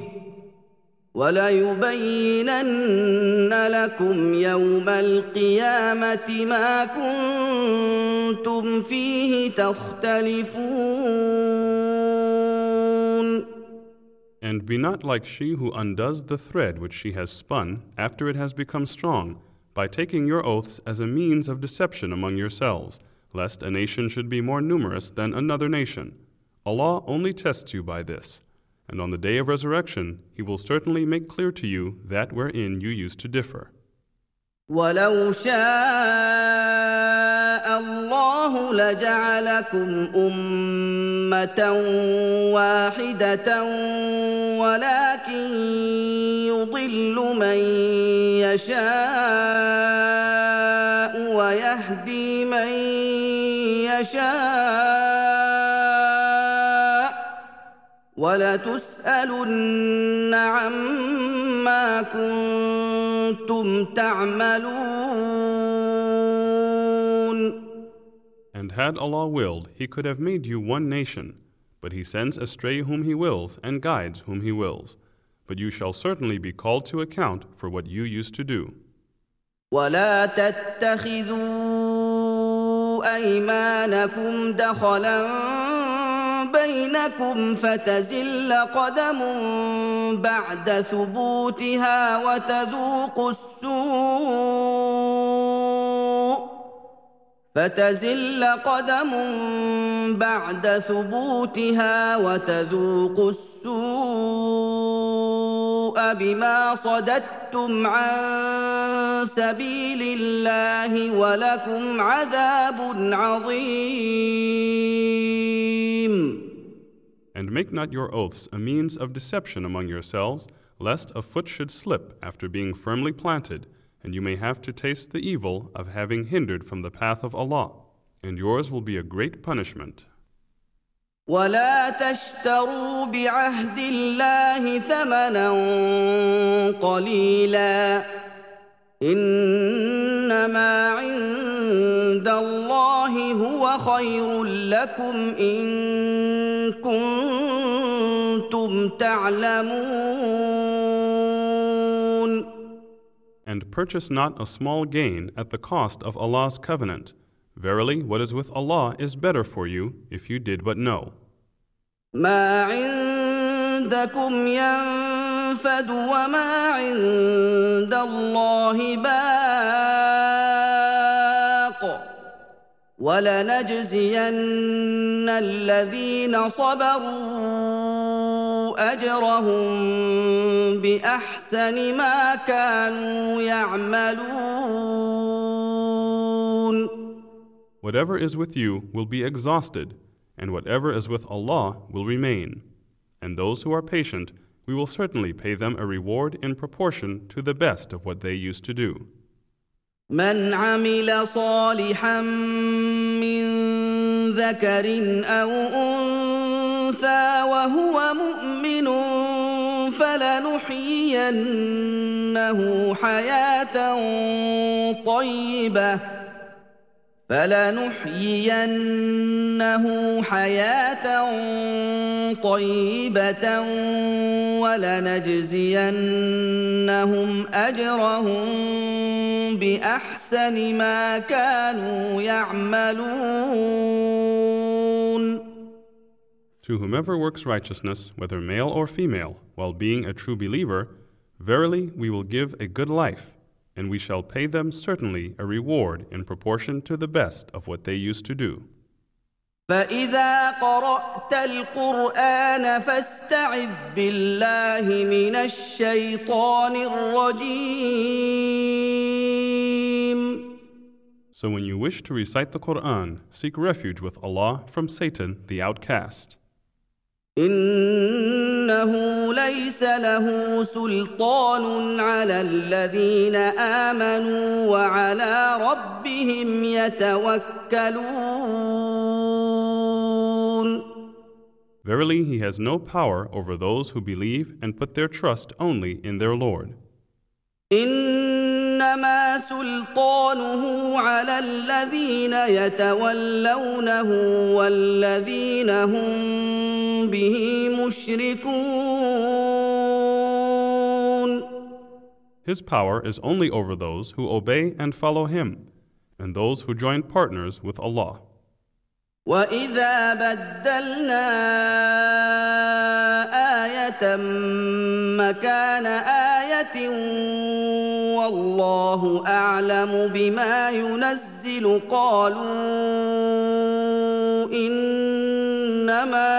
وليبينن لكم يوم القيامة ما كنتم فيه تختلفون.
And be not like she who undoes the thread which she has spun after it has become strong, by taking your oaths as a means of deception among yourselves, lest a nation should be more numerous than another nation. Allah only tests you by this, and on the day of resurrection He will certainly make clear to you that wherein you used to differ.
وَلَوْ شَاءَ اللَّهُ الله لجعلكم أمة واحدة ولكن يضل من يشاء ويهدي من يشاء ولتسألن عما كنتم تعملون.
And had Allah willed, He could have made you one nation, but He sends astray whom He wills and guides whom He wills. But you shall certainly be called to account for what you used to do.
ولا تتخذوا أيمانكم دخلا بينكم فتزل قدم بعد ثبوتها وتذوقوا السوء بما صددتم عن سبيل الله ولكم عذاب عظيم.
And make not your oaths a means of deception among yourselves, lest a foot should slip after being firmly planted, and you may have to taste the evil of having hindered from the path of Allah, and yours will be a great punishment.
ولا تشتروا بعهد الله ثمنا قليلا إنما عند الله هو خير لكم إن كنتم تعلمون.
And purchase not a small gain at the cost of Allah's covenant. Verily, what is with Allah is better for you if you did but know.
ما عندكم ينفد وما عند الله باق ولنجزين الذين صبروا أجرهم بأحسن ما كانوا يعملون.
Whatever is with you will be exhausted, and whatever is with Allah will remain. And those who are patient, we will certainly pay them a reward in proportion to the best of what they used to do.
من عمل صالحا من ذكر أو أنثى وهو مؤمن فلنحيينه حياة طيبة ولنجزينهم أجرهم بأحسن ما كانوا يعملون.
To whomever works righteousness, whether male or female, while being a true believer, verily we will give a good life, and we shall pay them certainly a reward in proportion to the best of what they used to do.
فإذا قرأت القرآن فاستعذ بالله من الشيطان الرجيم.
So when you wish to recite the Quran, seek refuge with Allah from Satan the outcast.
إنه ليس له سلطان على الذين آمنوا وعلى ربهم يتوكلون.
Verily, he has no power over those who believe and put their trust only in their Lord.
إنما سلطانه على الذين يتولونه والذين هم به مشركون.
His power is only over those who obey and follow him, and those who join partners with Allah.
وَإِذَا بَدَّلْنَا آيَةً مَكَانَ آيَةٍ وَاللَّهُ أَعْلَمُ بِمَا يُنَزِّلُ قَالُوا إِنَّمَا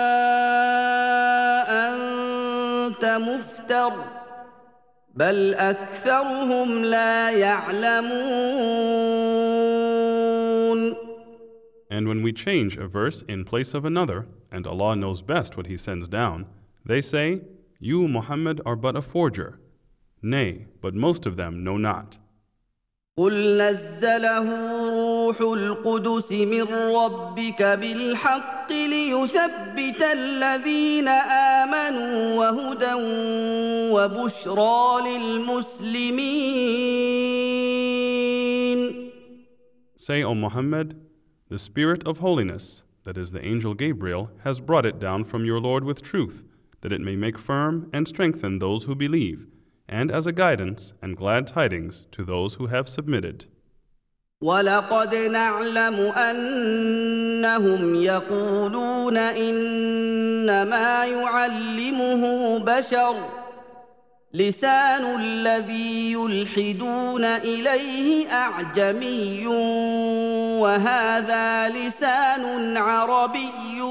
أَنتَ مُفْتَرٍ بَلْ أَكْثَرُهُمْ لَا يَعْلَمُونَ.
And when we change a verse in place of another, and Allah knows best what He sends down, they say, You, Muhammad, are but a forger. Nay, but most of them know not.
قل نزله روح القدس من ربك بالحق ليثبت الذين آمنوا وهدى وبشرى للمسلمين.
Say, O Muhammad, the Spirit of holiness, that is the angel Gabriel, has brought it down from your Lord with truth, that it may make firm and strengthen those who believe, and as a guidance and glad tidings to those who have submitted.
وَلَقَدْ نَعْلَمُ أَنَّهُمْ يَقُولُونَ إِنَّمَا يُعَلِّمُهُ بَشَرٌ لِسَانُ الَّذِي يُلْحِدُونَ إِلَيْهِ أَعْجَمِيٌّ وَهَذَا لِسَانٌ عَرَبِيٌّ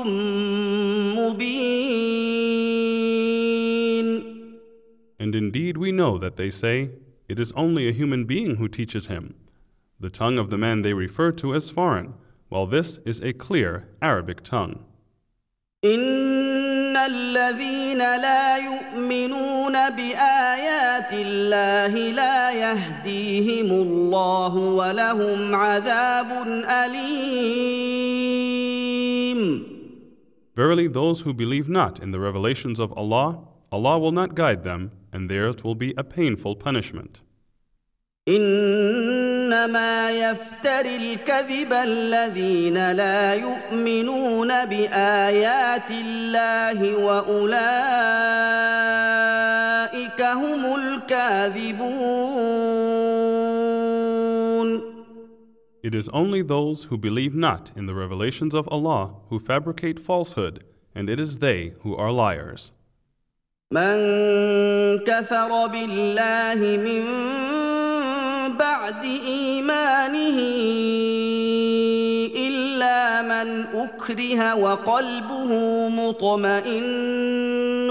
مُبِينٌ.
And indeed we know that they say, It is only a human being who teaches him. The tongue of the man they refer to as foreign, while this is a clear Arabic tongue.
إِنَّ الَّذِينَ لَا يُؤْمِنُونَ بِآيَاتِ اللَّهِ لَا يَهْدِيهِمُ اللَّهُ وَلَهُمْ عَذَابٌ أَلِيمٌ.
Verily, those who believe not in the revelations of Allah, Allah will not guide them, and theirs will be a painful punishment.
إنما يفتر الكذب الذين لا يؤمنون بآيات الله وأولئك هم الكاذبون.
It is only those who believe not in the revelations of Allah who fabricate falsehood, and it is they who are liars.
من كفر بالله من بعد إيمانه إلا من أكره وقلبه مطمئن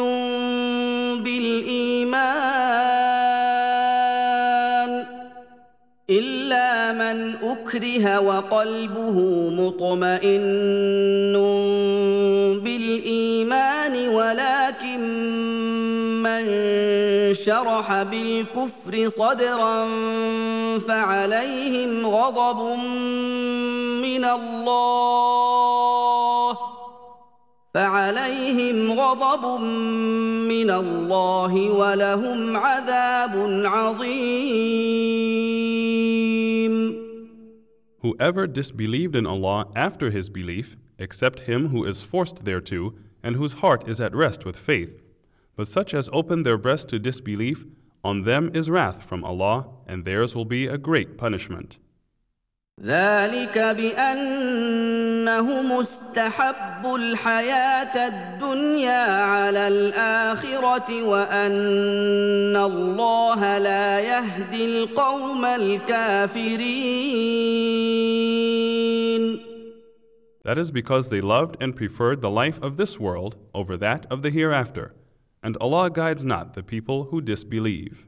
بالإيمان ولكن من شرح بالكفر صدرا فعليهم غضب من الله ولهم عذاب عظيم.
Whoever disbelieved in Allah after his belief, except him who is forced thereto, and whose heart is at rest with faith, but such as open their breast to disbelief, on them is wrath from Allah, and theirs will be a great punishment.
ذلك بأنهم استحبوا الحياة الدنيا على الآخرة وأن الله لا يهدي القوم الكافرين.
That is because they loved and preferred the life of this world over that of the hereafter, and Allah guides not the people who disbelieve.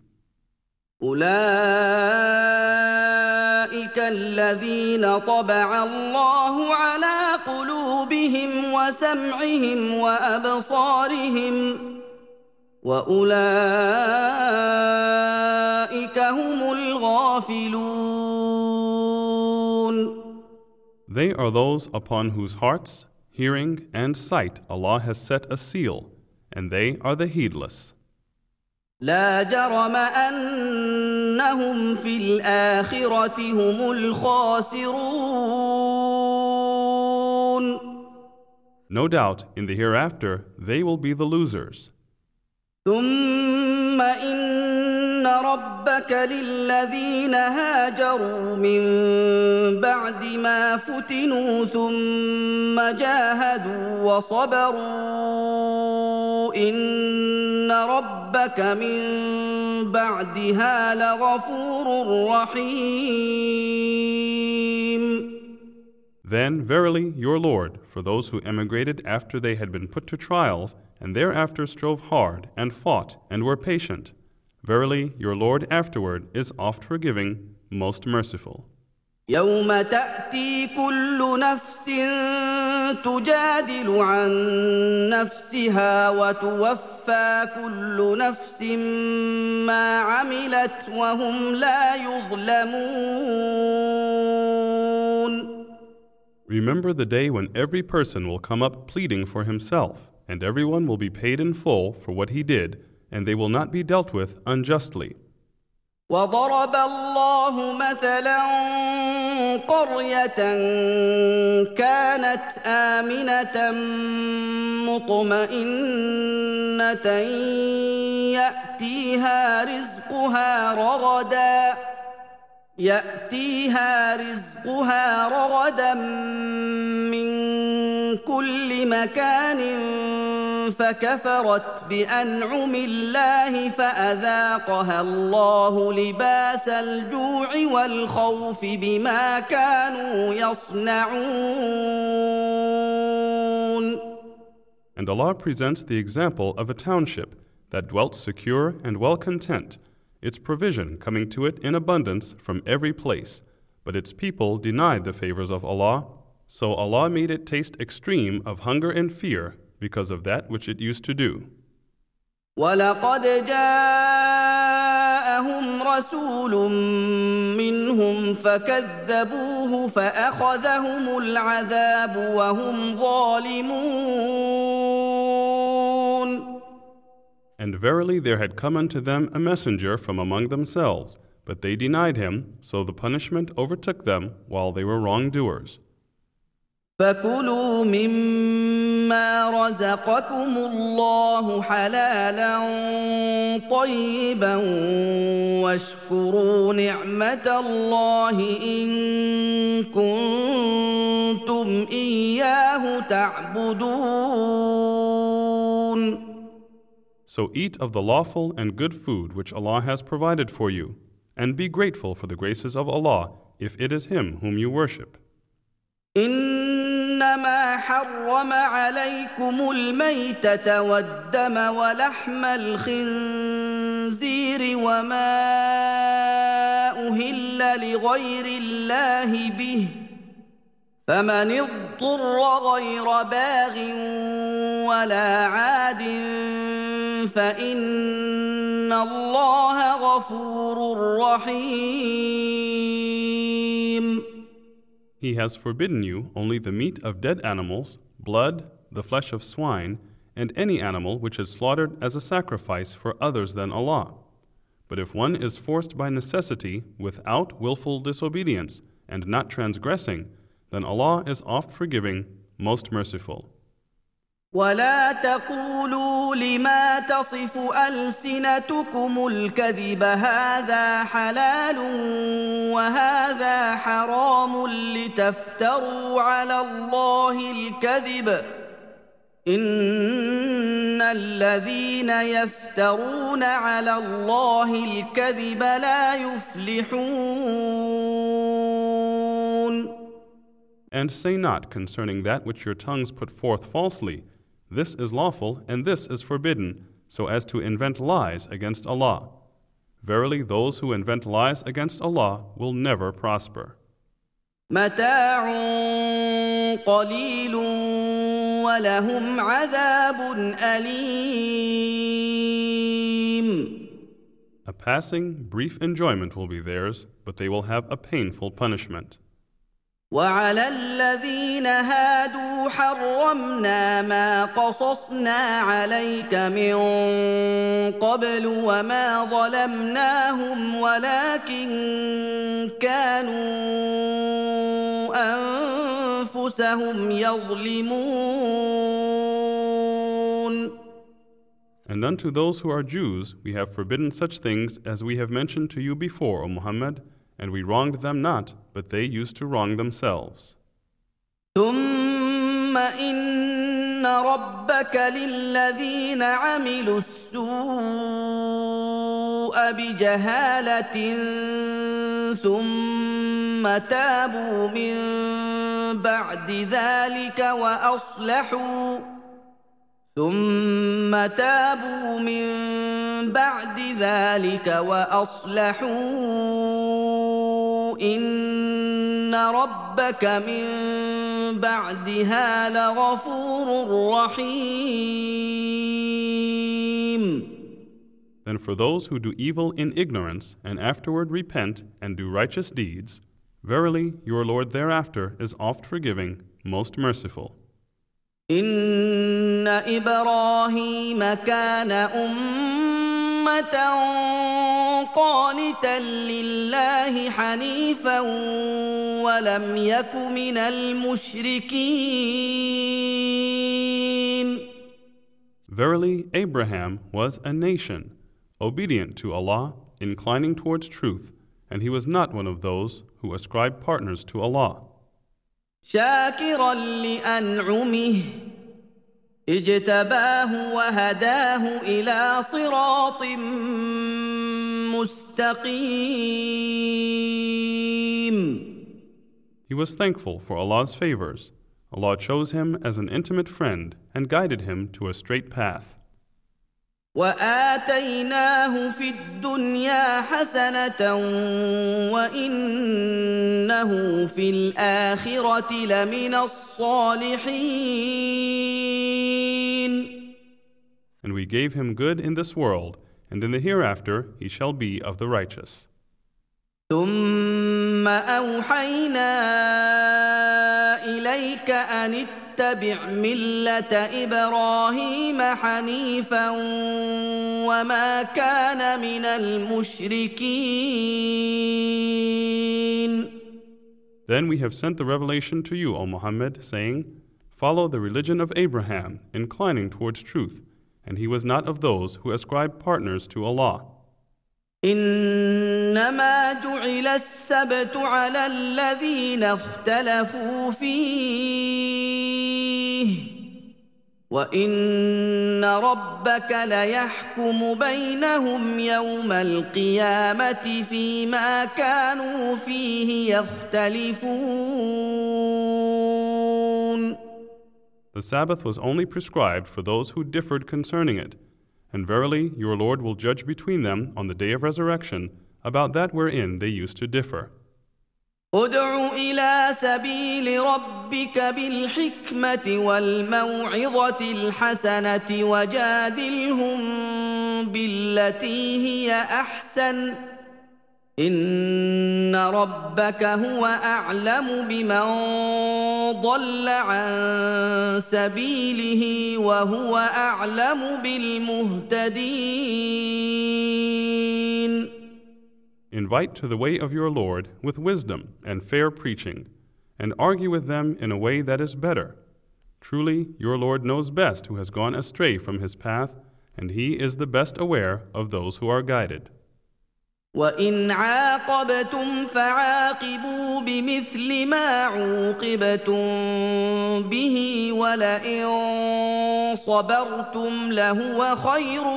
أولئك الذين طبع الله على قلوبهم وسمعهم وأبصارهم وأولئك هم الغافلون.
They are those upon whose hearts, hearing, and sight Allah has set a seal, and they are the heedless.
لا جرم أنهم في الآخرة هم الخاسرون.
No doubt, in the hereafter, they will be the losers.
ثم إن ربك للذين هاجروا من بعد ما فتنوا ثم جاهدوا وصبروا إن ربك من بعدها لغفور رحيم.
Then, verily, your Lord, for those who emigrated after they had been put to trials, and thereafter strove hard, and fought, and were patient, verily, your Lord afterward is oft forgiving, most merciful.
يوم تأتي كل نفس تجادل عن نفسها وتوفى كل نفس ما عملت وهم لا يظلمون.
Remember the day when every person will come up pleading for himself, and everyone will be paid in full for what he did, and they will not be dealt with unjustly.
وضرب الله مثلا قرية كانت آمنة مطمئنة يأتيها رزقها رغدا من كل مكان فكفرت بأنعم الله فأذاقها الله لباس الجوع والخوف بما كانوا يصنعون.
And Allah presents the example of a township that dwelt secure and well content, its provision coming to it in abundance from every place, but its people denied the favors of Allah, so Allah made it taste extreme of hunger and fear because of that which it used to do.
وَلَقَدْ جَاءَهُمْ رَسُولٌ مِّنْهُمْ فَكَذَّبُوهُ فَأَخَذَهُمُ الْعَذَابُ وَهُمْ ظَالِمُونَ.
And verily there had come unto them a messenger from among themselves, but they denied him, so the punishment overtook them while they were wrongdoers.
فَكُلُوا مِمَّا رَزَقَكُمُ اللَّهُ حَلَالًا طَيِّبًا وَاشْكُرُوا نِعْمَةَ اللَّهِ إِن كُنتُمْ إِيَّاهُ تَعْبُدُونَ.
So eat of the lawful and good food which Allah has provided for you, and be grateful for the graces of Allah if it is Him whom you worship.
إنما حرم عليكم الميتة والدم ولحم الخنزير وما أهل لغير الله به فمن اضطر غير باغ ولا عاد فإن الله غفور رحيم.
He has forbidden you only the meat of dead animals, blood, the flesh of swine, and any animal which is slaughtered as a sacrifice for others than Allah. But if one is forced by necessity without willful disobedience and not transgressing, then Allah is oft forgiving, most merciful.
ولا تقولوا لما تصف ألسنتكم الكذب هذا حلال وهذا حرام لتفتروا على الله الكذب إن الذين يفترون على الله الكذب لا يفلحون.
And say not concerning that which your tongues put forth falsely, this is lawful and this is forbidden, so as to invent lies against Allah. Verily, those who invent lies against Allah will never prosper.
متاع قليل ولهم عذاب أليم.
A passing, brief enjoyment will be theirs, but they will have a painful punishment.
وعلى الذين هادوا حرمنا ما قصصنا عليك من قبل وما ظلمناهم ولكن كانوا أنفسهم يظلمون.
And unto those who are Jews we have forbidden such things as we have mentioned to you before, O Muhammad, and we wronged them not, but they used to wrong themselves.
ثم إن ربك للذين عملوا السوء بجهالة ثم تابوا من بعد ذلك وأصلحوا إن ربك من بعدها لغفور رحيم.
Then for those who do evil in ignorance and afterward repent and do righteous deeds, verily your Lord thereafter is oft forgiving, most merciful.
إن إبراهيم كان أمة قانتا لله حنيفا ولم يك من المشركين.
Verily, Abraham was a nation, obedient to Allah, inclining towards truth, and he was not one of those who ascribe partners to Allah.
شاكرا لأنعمه اجتباه وهداه إلى صراط مستقيم.
He was thankful for Allah's favors. Allah chose him as an intimate friend and guided him to a straight path.
وآتيناه في الدنيا حسنة وإنه في الآخرة لمن الصالحين.
And we gave him good in this world, and in the hereafter he shall be of the righteous.
ثم أوحينا إليك أن اتبع ملة إبراهيم حنيفا وما كان من المشركين.
Then we have sent the revelation to you, O Muhammad, saying, follow the religion of Abraham, inclining towards truth, and he was not of those who ascribe partners to Allah.
إنما جعل السبت على الذين اختلفوا فيه وإن ربك ليحكم بينهم يوم القيامة فيما كانوا فيه يختلفون.
The Sabbath was only prescribed for those who differed concerning it. And verily, your Lord will judge between them on the day of resurrection about that wherein they used to differ.
ادع إلى سبيل ربك بالحكمة والموعظة الحسنة وجادلهم بالتي هي أحسن إن ربك هو أعلم بمن ضل عن سبيله وهو أعلم بالمهتدين.
Invite to the way of your Lord with wisdom and fair preaching, and argue with them in a way that is better. Truly, your Lord knows best who has gone astray from his path, and he is the best aware of those who are guided.
وَإِنْ عَاقَبْتُمْ فَعَاقِبُوا بِمِثْلِ مَا عُوقِبْتُمْ بِهِ وَلَئِنْ صَبَرْتُمْ لَهُوَ خَيْرٌ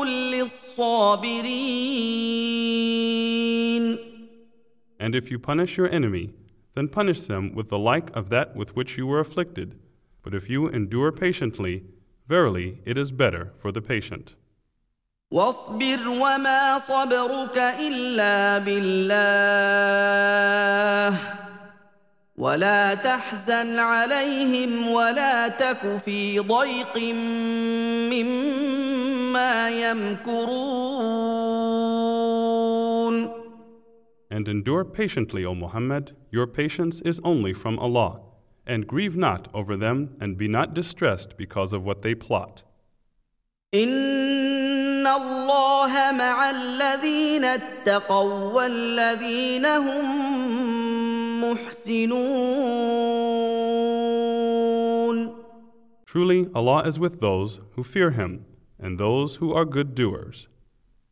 لِلصَّابِرِينَ.
And if you punish your enemy, then punish them with the like of that with which you were afflicted. But if you endure patiently, verily it is better for the patient.
واصبر وما صبرك إلا بالله ولا تحزن عليهم ولا تك في ضيق مما يمكرون.
And endure patiently, O Muhammad, your patience is only from Allah, and grieve not over them and be not distressed because of what they plot.
إن الله مع الذين اتقوا والذين هم محسنون.
Truly, Allah is with those who fear Him and those who are good doers.